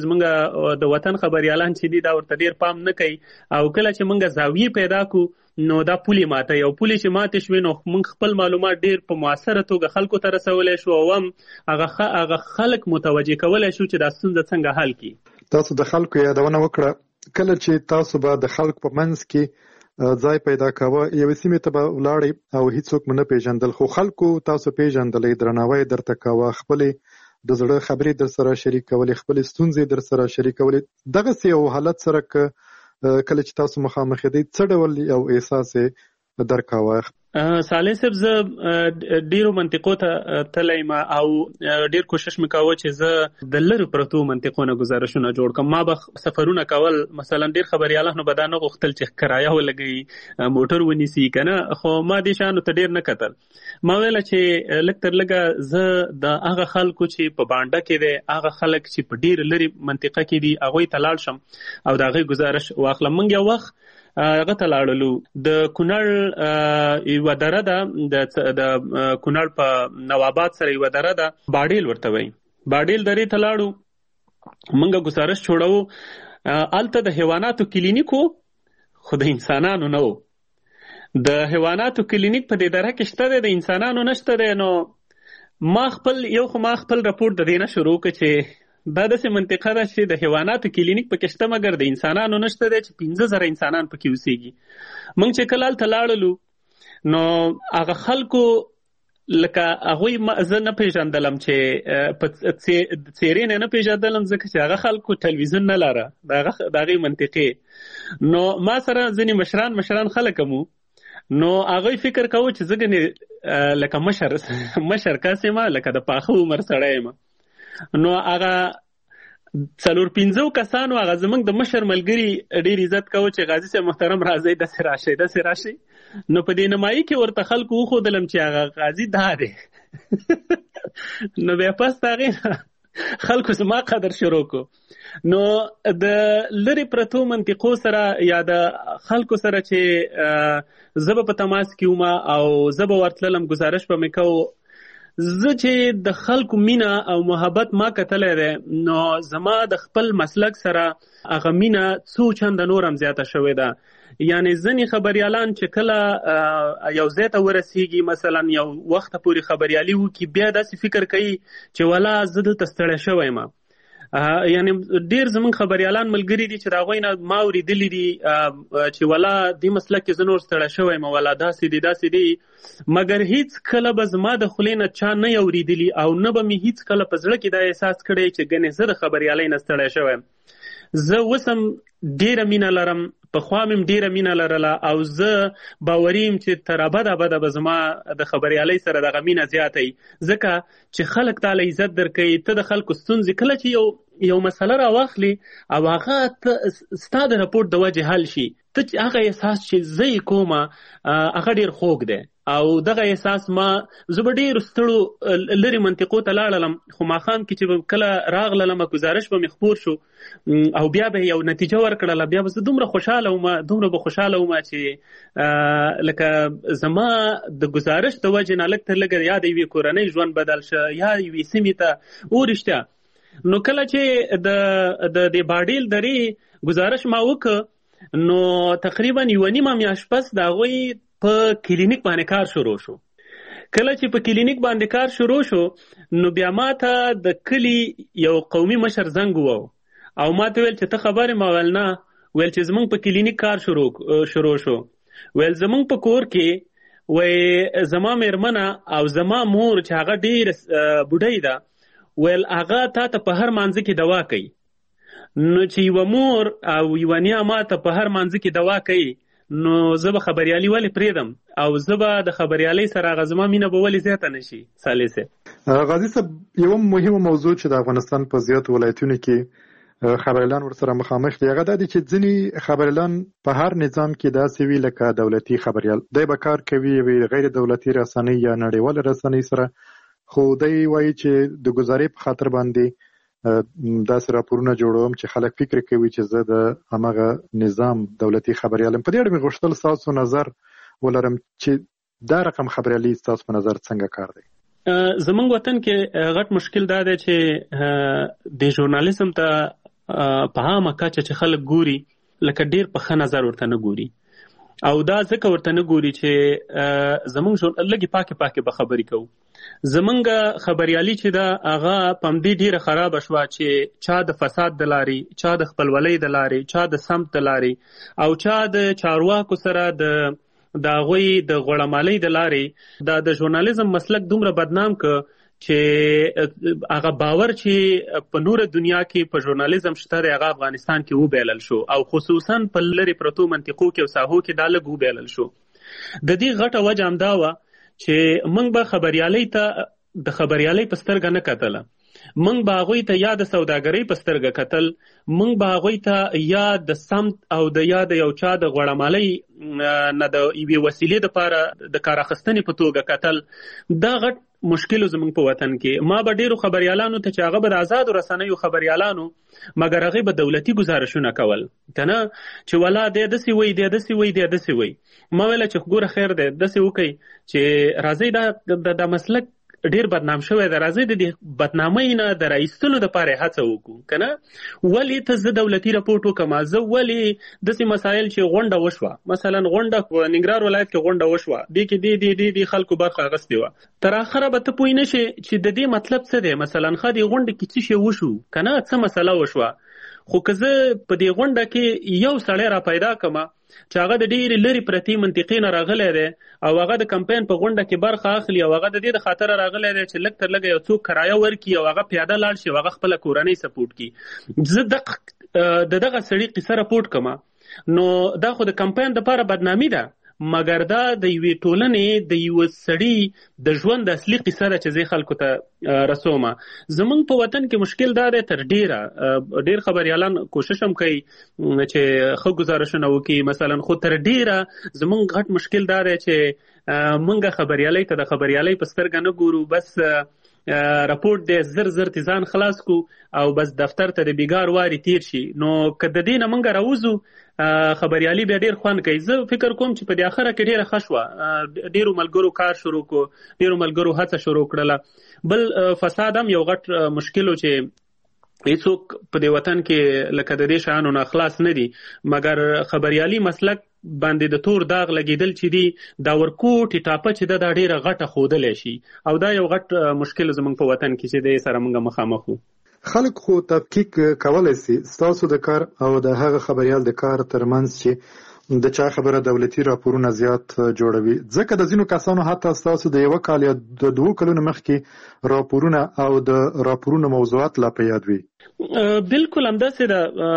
د وطن خبريالان چې دي دا ورته ډیر پام نه کوي او کله چې موږ زاویه پیدا کو نو دا پولي ماته یو پولي چې ماته شوي نو موږ خپل معلومات ډیر په موثره توګه خلکو ته رسولای شو او هغه خلک متوجه کولای شو چې دا ستونزه څنګه حل کړي. تاسو د خلکو یادونه وکړه کله چې تاسو به د خلک په منځ کې ځای پیدا کاوه یوې سیمې ته به ولاړئ او هیڅوک مو نه پیژندل خو خلکو تاسو پیژندلئ درناوی درته کاوه خپلې د زړه خبرې در سره شریکولې خپلې ستونزې در سره شریکولې دغسې یو حالت سره کله چې تاسو مخامخ یې څه ډول یو احساس یې درکاوه؟ صالح صاحب زه ډیرو منطقو ته تللی ما او ډیر کوشش مې کاوه چې زه د لرې پرتو منطقو نه ګزارشونه جوړ کړم. ما به سفرونه کول مثلا ډیر خبریالانو به دا نه غوښتل چې کرایه ولګوي موټر ونیسي که نه خو ما دې شیانو ته ډیر نه کتل. ما ویله چې لږ تر لږه زه د هغه خلکو چې په بانډه کې دی هغه خلک چې په ډیر لرې منطقه کې دي هغوی ته لاړ شم او د هغوی ګزارش واخلم. موږ یو وخت هغه ته لاړلو د کونړ یوه دره ده د کونړ په نواباد سره یوه دره ده باډیل ورته وایي باډیل درې ته لاړو موږ ګزارش جوړو هلته د حیواناتو کلینیک خو د انسانانو نه و. د حیواناتو کلینیک په دې دره کې شته دی د انسانانو نشته دی. نو ما خپل راپور د دې نه شروع کړ چې دا داسې منطقه ده چې د حیواناتو کلینیک پکې شته مګر د انسانانو نشته دی چې 15,000 انسانان پکې اوسېږي. موږ چې کله هلته لاړلو نو هغه خلکو لکه هغوی زه نه پیژندلم چې په څېرې نه پیژندلم ځکه چې هغه خلکو تلویزیون نه لره د هغې منطقې. نو ما سره ځینې مشران خلک هم نو هغوی فکر کوو چې زه ګنې لکه مشر کس یم لکه د پاخه عمر سړی یم. نو هغه 4-5 کسانو هغه زموږ د مشر ملګري ډېر عزت کوو چې غازي صاحب محترم راځئ داسې راشئ. نو په دې نمایي کې ورته خلکو وښودلم چې هغه غازي دا دی. نو بیا پس د هغې خلکو زما قدر شروع کو. نو د لرې پرتو منطقو سره یا د خلکو سره چې زه به په تماس کې وم او زه به ورتللم ګزارش به مې کوو زه چې د خلکو مینه او محبت ما کتلی دی نو زما د خپل مسلک سره هغه مینه څو چنده نور هم زیاته شوې ده. یعنی ځینې خبریالان چې کله یو ځای ته ورسېږي مثلا یو وخته پورې خبریالي وکړي بیا داسې فکر کوي چې والا زه دلته ستړی شوی یم. یعنی ډیر زمونږ خبریالان ملګري دي چې د هغوی نه ما اورېدلي دي چې والا دې مسلک کې زه نور ستړی شوی یم والا داسې دي مګر هیڅ کله به زما د خولې نه چا نه اورېدلي او نه به مې هیڅ کله په زړه کې دا احساس کړی چې ګنې زه د خبریالۍ نه ستړی شوی یم. زه اوس هم ډیره مینه لرم پخوا مې ډیره مینه لرله او زه باوري یم چې تر ابده به زما د خبریالۍ سره دغه مینه زیاته وي ځکه چې خلک تاله عزت درکوي. ته د خلکو ستونزې کله چې یو مسله راواخلي او هغه ستا د راپورټ د وجې حل شي ته هغه احساس چې زه یې کومه هغه ډیر خوږ دی او دغه احساس ما زه به ډېرو ستړو لرې منطقو ته لاړلم خو ماښام کې چې کله راغللم ګزارش به مې خپور شو او بیا به یو نتیجه ورکړله بیا به زه دومره خوشحاله وم چې لکه زما د ګزارش د وجې نه لږ تر لږه یا د یوې کورنۍ ژوند بدل شه یا یوې سیمې ته ورشته. نو کله چې د باډیل درې ګزارش ما وکړ نو تقریبا 1.5 میاشت پس د هغوی په کلینیک باندې کار شروع شو. کله چې په کلینیک باندې کار شروع شو نو بیا ما ته د کلي یو قومي مشر زنګ وواهه او ما ته ویل چې ته خبر یې؟ ما ویل نه. ویل چې زموږ په کلینیک کار شروع شو. ویل زموږ په کور کې وی زما میرمنه او زما مور چې هغه ډېره بوډۍ ده ویل هغه تا ته په هر مانځه کې دوا کوي. نو چې یوه مور او یوه نیا ما ته په هر مانځه کې دوا کوي نو زه به خبریالي ولې پرېږدم او زه به د خبریالۍ سره هغه زما مینه به ولې زیاته نه شي. صالح صاحب غازي صاحب یوه مهمه موضوع چې د افغانستان په زیاتو ولایتونو کې خبریالان ورسره مخامخ دي هغه دا دی چې ځینې خبریالان په هر نظام کې داسې وي لکه دولتي خبریال دی به کار کوي یوې غیر دولتي رسنۍ یا نړیواله رسنۍ سره خو دی وایي چې د ګزارۍ په خاطر باندې داسې راپورونه جوړوم چې خلک فکر کوي چې زه د همغه نظام دولتي خبریال یم. په دې اړه مې غوښتل ستاسو نظر ولرم چې دا رقم خبریالي ستاسو په نظر څنګه کار دی؟ زمونږ وطن کې غټ مشکل دا دی چې د ژورنالیزم ته په عامه کچه چې خلک ګوري لکه ډیر په ښه نظر ورته نه ګوري او دا ځکه ورته نه ګوري چې زمونږ لږې پاکې به خبرې کوو. زمونږ خبریالي چې ده هغه په همدې ډیره خرابه شوه چې چا د فساد د لارې، چا د خپلولۍ د لارې، چا د سمت د لارې او چا د چارواکو سره د هغوی د غوړمالۍ د لارې د ژورنالیزم مسلک دومره بدنام که چې هغه باور چې په نوره دنیا کې په ژورنالیزم شته دی هغه افغانستان کې وبیلل شو او خصوصا په لرې پرتو منطقو کې او ساحو کې دا لږ وبیلل شو. د دې غټه وجه همدا وه چې موږ به خبریالۍ ته د خبریالۍ په سترګه نه کتله، موږ به هغوی ته یا د سوداګرۍ په سترګه کتل، موږ به هغوی ته یا د سمت او د یا د یو چا د غوړمالۍ نه د یوې وسیلې دپاره د کار اخیستنې په توګه کتل. دا غټ مشکل زموږ په وطن کې. ما به ډیرو خبریالانو ته چې هغه به د آزادو رسنیو خبریالانو مګر هغوی به دولتي ګزارشونه کول کنه چې ولا دی داسې وایي دی داسې وایي دی داسې وایي. ما ویله چې ګوره خیر دی داسې وکئ چې راځئ دا مسلک ډیر بدنام شوی دی، راځئ د دې بدنامۍ نه د راایستلو دپاره هڅه وکړو کنه. ولې ته زه دولتي رپورټ وکړم، زه ولې داسې مسایل چې غونډه وشوه مثلا غونډه په ننګرهار ولایت کې غونډه وشوه دې کې دې خلکو برخه اخیستې وه تر اخره به ته پوه نه شې چې د دې مطلب څه دی. مثلا ښه دې غونډه کې څه شی وشو کنه څه مسله وشوه، خو که زه په دې غونډه کې یو سړی را پیدا کړم چې هغه د ډېرې لرې پرتې منطقې نه راغلی دی او هغه د کمپین په غونډه کې برخه اخلي او هغه د دې د خاطره راغلی دی چې لږ تر لږه یو څوک کرایه ورکړي او هغه پیاده لاړ شي او هغه خپله کورنۍ سپورټ کړي، زه د دغه سړي قصه راپورټ کړم نو دا خو د کمپین دپاره بدنامي ده، مګر دا د یوې ټولنې د یوه سړي د ژوند اصلي قصه ده چې زه خلکو ته رسومه. زمونږ په وطن کې مشکل دا دی تر ډیر خبریالان کوشش هم کوي چې ښه ګزارشونه وکړي مثلا، خو تر ډیره زمونږ غټ مشکل دا دی چې مونږ خبریالۍ ته د خبریالۍ په سترګه نه ګورو، بس راپورټ دی زر تیزان خلاص کو او بس دفتر ته د بیګار واري تیر شي. نو که د دې نه مونږ راوځو خبریالي بیا ډیر خوند کوي. زه فکر کوم چې په دې اخره کې ډیره ښه شوه، ډیرو ملګرو کار شروع کو، ډیرو ملګرو هڅه شروع کړله. بل فساد هم یو غټ مشکل و چې هیڅوک په دې وطن کې لکه د دې شیانو نه خلاص نه دي، مګر خبریالي مسلک باندې د تور داغ لګېدل چې دي دا ورکوټې ټاپه چې ده دا ډیره غټه ښودلی شي او دا یو غټ مشکل زموږ په وطن کې چې دی سره موږ مخامخ وو. خلک خو تفکیک کولی سي ستاسو د کار او د هغه خبریال د کار ترمنځ چې د چا خبره دولتي راپورونه زیات جوړوي، ځکه د ځینو کسانو حتی ستاسو د 1 کال یا د 2 کلونو مخکې راپورونه او د راپورونو موضوعات لا په یاد وي. بالکل همداسې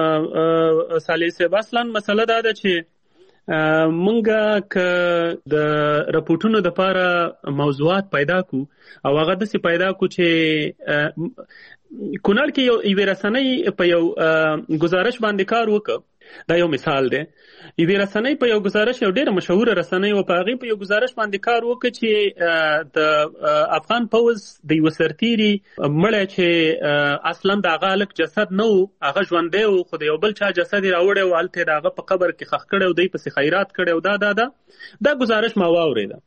ده صالح صاحب. اصلا مسله دا ده چې مونږ که د راپورټونو دپاره موضوعات پیدا کو او هغه داسې پیدا کو چې کونړ کې یوې رسنۍ په یو ګزارش باندې کار وکړ، دا یو مثال دی. یوې رسنۍ په یو ګزارش یو ډېره مشهوره رسنۍ و په هغې په یو ګزارش باندې کار وکړ چې د افغان پوځ د یوه سرتیري مړی چې اصلا د هغه هلک جسد نه و، هغه ژوندی و خو د یو بل چا جسد یې راوړی و، هلته یې د هغه په قبر کې ښخ کړی و، دی پسې خیرات کړی و. دا ګزارش ما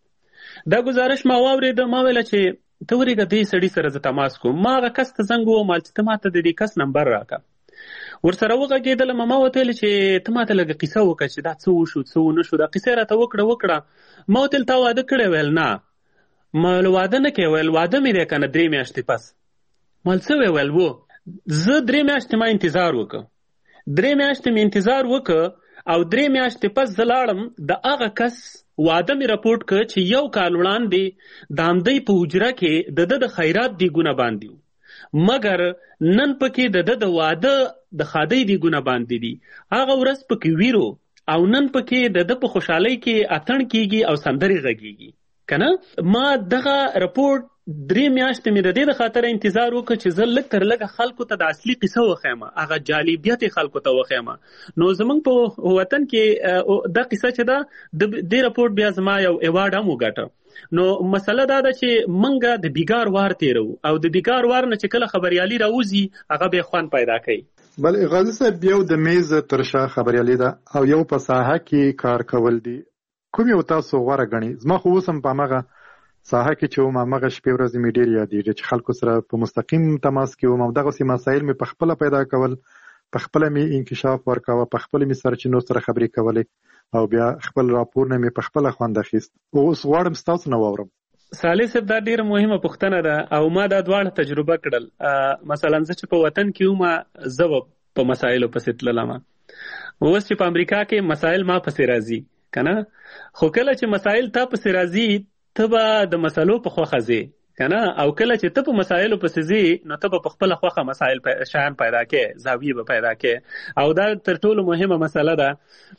واورېده. ما ویله چې ته ورېږه دې سړي سره زه تماس کوم. ما هغه کس ته زنګ ووهم چې ته ما ته د دې کس نمبر راکړه. ورسره وغږېدلم، ما ورته ویل چې ته ما ته لږه قیصه وکړه چې دا څه وشو څه ونه شو. دا قیصه یې راته وکړه. ما ورته ویل تا واده کړی؟ ویل نه. ما واده نه کوې؟ ویل واده مې دی که نه 3 میاشتې پس. ما څه ویل و زه 3 میاشتې ما انتظار وکړه، 3 میاشتې مې انتظار وکړه او 3 میاشتې پس زه لاړم د هغه کس واده مې راپورټ کړ چې 1 کال وړاندې د همدی په حجره کې د ده د خیرات دیګونه باندې وو، مګر نن پکې د د واده د ښادۍ دیګونه باندې دي. هغه ورځ پکې ویرو او نن پکې د په خوشحالۍ کې اتڼ کیږي او سندرې غږیږي کنه. ما دغه رپورټ 3 میاشتې مې د دې د خاطره انتظار وکړ چې زه لږ تر لږه خلکو ته د اصلي قصه وښیم، هغه جالبیت یې خلکو ته وښیم. نو زموږ په وطن کې دا قصه چې ده د دې رپورټ بیا زما یو ایوارډ هم وګټه. نو مسله دا ده چې موږ د بیګار وار تیرو او د بیګار وار نه چې کله خبریالي راوځي هغه بیا خوند پیدا کوي. بل غازي صاحب یو د میز تر شا خبریالي ده او یو په ساحه کې کار کول دي، کوم یو تاسو غوره ګڼئ؟ زما خو اوس هم په همغه ساحه کې چې وم همغه شپې ورځې مې ډېر یادېږي چې خلکو سره په مستقیم تماس کې وم او دغسې مسایل مې په خپله پیدا کول په خپل می انکشاف ورکاوه، په خپل می سرچینو سره خبرې کولې او بیا خپل راپور نه می په خپل خوند اخیست. اوس غواړم تاسو نه واورم. صالح صاحب دا ډیره مهمه پوښتنه ده او ما دا دواړه تجربه کړل. مثلا زه چې په وطن کې وم زه په مسایلو پسې تللم، اوس چې په امریکا کې مسایل ما پسې راځي کنه، خو کله چې مسایل تا پسې راځي ته به د مسلو په خوښه ځې کنه، او کله چې ته په مسایلو پسې ځې نو ته به په خپله خوښه مسایل شیان پیدا کې، زاویې به پیدا کې. او دا تر ټولو مهمه مسله ده.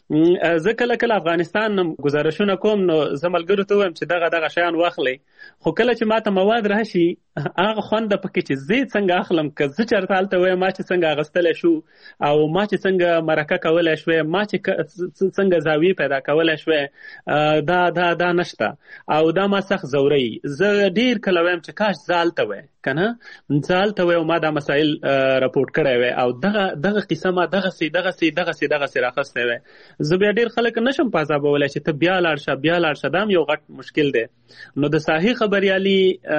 زه کله کله افغانستان ګزارشونه کوم نو زه ملګرو ته وایم چې دغه شیان واخلئ، خو کله چې ماته مواد راشي هغه خوند پکې چې زه څنګه اخلم، که زه چېرته هلته وایم ما چې څنګه اخیستلی شو او ما چې څنګه مرکه کولی شوی، ما چې څنګه زاویې پیدا کولی شوی، دا نشته او دا ما سخت ځوروي. زه ډېر کله وایم چې کاش زه هلته وی کنه، زه هلته وی او ما دا مسایل راپورټ کړی وی او دغه قصه ما دغسې راخستی وی. زه بیا ډېر خلک نشم په عذابولی چې ته بیا لاړ شه، دا هم یو غټ مشکل دی. نو د ساحې خبریالي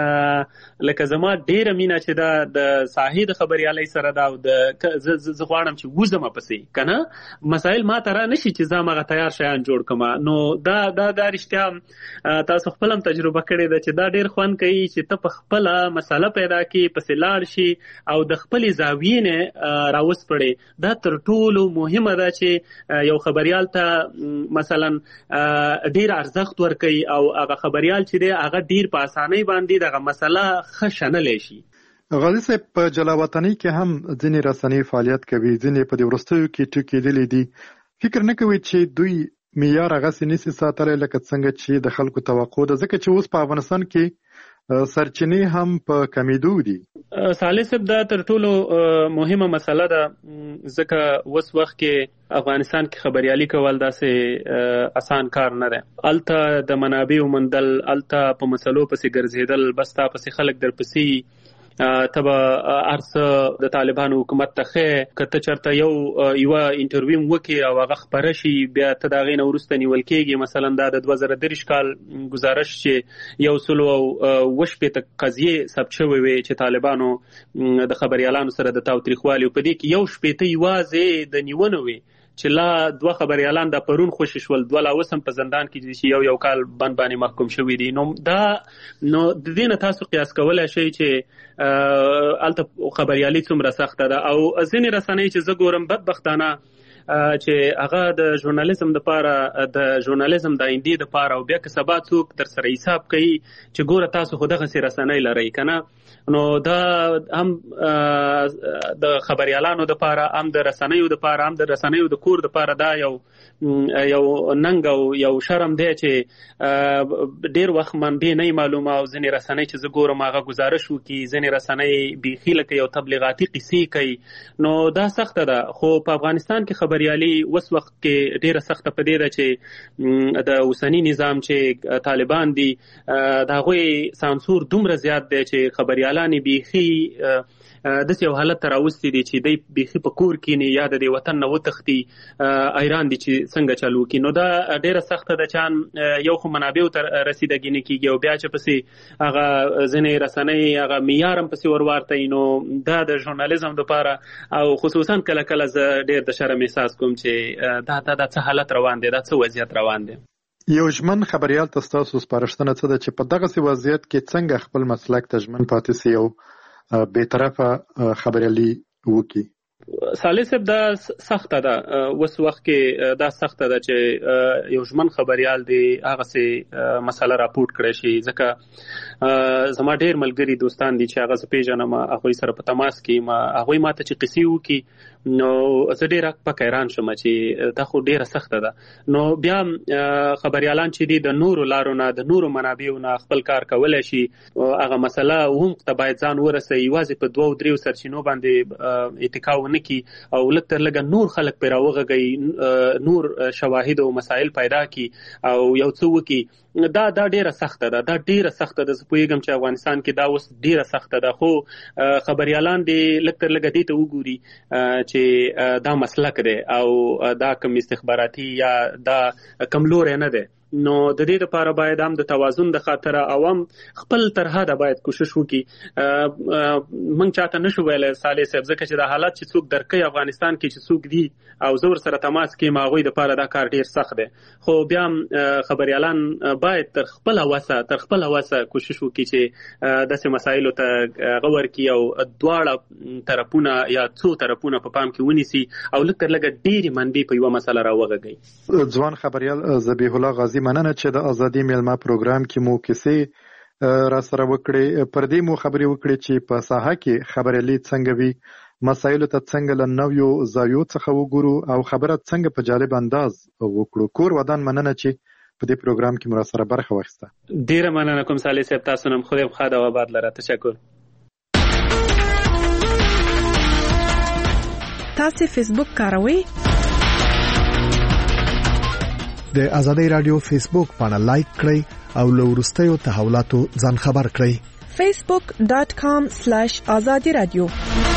لکه زما ډېره مینه چې دا د ساحې د خبریالۍ سره ده او زه غواړم چې وځم پسې کنه، مسایل ما ته را نشي چې زه همغه تیار شیان جوړ کړم. نو دا رښتیا تاسو خپل هم تجربه کړې ده چې دا ډېر خوند کوي چې ته په خپله مسله پیدا کړې، پسې لاړ شي او د خپلې زاویې نه راوسپړې. دا تر ټولو مهمه ده چې یو خبریال ته مثلا ډېر ارزښت ورکوي او هغه خبریال چې دی هغه ډېر په اسانۍ باندې دغه مسله ښه شنلی شي. غازي صاحب په جلا وطنۍ کې هم ځینې رسنۍ فعالیت کوي، ځینې په دې وروستیو کې ټوکېدلې دي. فکر نه کوي چې دوی معیار هغسې نشي ساتلی لکه څنګه چې د خلکو توقع ده، ځکه چې اوس په افغانستان کې سرچینې هم په کمیدو دي؟ صالح صاحب دا تر ټولو مهمه مسله ده، ځکه اوس وخت کې افغانستان کې خبریالي کول داسې اسان کار نه دی. هلته د منابعو موندل، هلته په مسلو پسې ګرځېدل، بس تا پسې خلک در پسې ته به هر څه د طالبانو حکومت ته ښیې. که ته چېرته یوه انټرویو وکړې او هغه خپره شي بیا ته د هغې نه وروسته نیول کېږي. مثلا دا د 2023 کال ګزارش چې 160 قضیې ثبت شوې وې چې طالبانو د خبریالانو سره د تاوتریخوالي، په دې کې 60 یوازې د نیونو وې چې لا 2 خبریالان د پرون خوشي شول، 2 لا اوس هم په زندان کې چې یو کال بند باندې محکوم شوي دي. نو د دې نه تاسو قیاس کولی شئ چې هلته خبریالي څومره سخته ده. او ځینې رسنۍ چې زه ګورم بدبختانه چې هغه د ژورنالیزم دپاره، د ژورنالیزم د آیندې دپاره، او بیا که سبا څوک در سره حساب کوي چې ګوره تاسو خو دغسې رسنۍ لرئ که نه، نو دا هم د خبریالانو دپاره، هم د رسنیو دپاره، هم د رسنیو د کور دپاره دا یو ننګ او یو شرم دی چې ډېر وخت منبع نه معلومه، او ځینې رسنۍ چې زه ګورم هغه ګزارش وکړي، ځینې رسنۍ بیخي لکه یو تبلیغاتي قصې کوي. نو دا سخته ده. خو په افغانستان کې خبریالي اوس وخت کې ډېره سخته په دې ده چې د اوسني نظام چې طالبان دي د هغوی سانسور دومره زیات دی چې خبریالان بیخي داسې یو حالت ته راوستي دي چې دی بیخي په کور کښېني یا د دې وطن نه وتښتي، ایران دي چې څنګه چالو کړي. نو دا ډېره سخته ده چې یو خو منابعو ته رسیدګي نه کېږي او بیا چې پسې هغه ځینې رسنۍ هغه معیار هم پسې ورواردوي. نو دا د ژورنالیزم دپاره او خصوصا کله کله زه ډېر د شرم احساس کوم چې دا څه حالت روان دی، دا څه وضعیت روان دی. یو ژمن خبریال ته ستاسو سپارښتنه څه ده چې په دغسې وضعیت کې څنګه خپل مسلک ته ژمن پاتې سي او بېطرفه خبریالي وکړي؟ صالح صاحب دا سخته ده. اوس وخت کې دا سخته ده چې یو ژمن خبریال دی هغسې مسله راپورټ کړی شي، ځکه زما ډېر ملګري دوستان دي چې هغه زه پېژنم، هغوی سره په تماس کې یم، هغوی ما ته چې قصې وکړي نو زه ډېر پک حیران شم چې دا خو ډېره سخته ده. نو بیا خبریالان چې دي د نورو لارو نه، د نورو منابعو نه خپل کار کولی شي، هغه مسله هم ته باید ځان ورسوي، یوازې په 2-3 سرچینو باندې اتکا ونه کړي او لږ تر لږه نور خلک پرې راوغږوي، نور شواهد او مسایل پیدا کړي او یو څه وکړي. دا ډیره سخته ده، دا ډیره سخته ده. زه پوهیږم چې افغانستان کې دا اوس ډیره سخته ده، خو خبریالان دې لږ تر لږه دې ته وګوري چې دا مسلک دی او دا کم استخباراتي یا دا کم لوری نه دی. نو د دې لپاره باید هم د توازن د خاطر عوام خپل تر حده باید کوشش وکړي. موږ چاته نشو ویلای صالح صاحب ځکه چې د حالات چې څوک درکې افغانستان کې چې څوک دي او زور سره تماس کې ماغوي د لپاره دا کار ډیر سخت دی، خو بیا خبريالان باید تر خپل هوسه کوشش وکړي چې داسې مسایلو ته غور کوي او دواړه طرفونه یا څو طرفونه په پام کې ونیسي او لکه ډېری منبع په یو مسله راوغږي. ځوان خبريال ذبیح الله غازی مننه چې د ازادي میلمه پروګرام کې مو کیسې را سره وکړې. پر دې مو خبرې وکړې چې په ساحه کې خبريالي څنګه وي، مسایلو ته څنګه له نویو زاویو څخه وګورو او خبره څنګه په جالب انداز وکړو. کور ودان مننه چې په دې پروګرام کې مو سره برخه واخیسته. ډیره مننه کوم صالح صاحب، تاسو نن خدای بخښه او آباد لره. تشکر. تاسو فیسبوک کاروئ؟ د ازادي رادیو فیسبوک باندې لایک کړئ او له وروستیو تحولاتو ځان خبر کړئ. facebook.com/azadi radio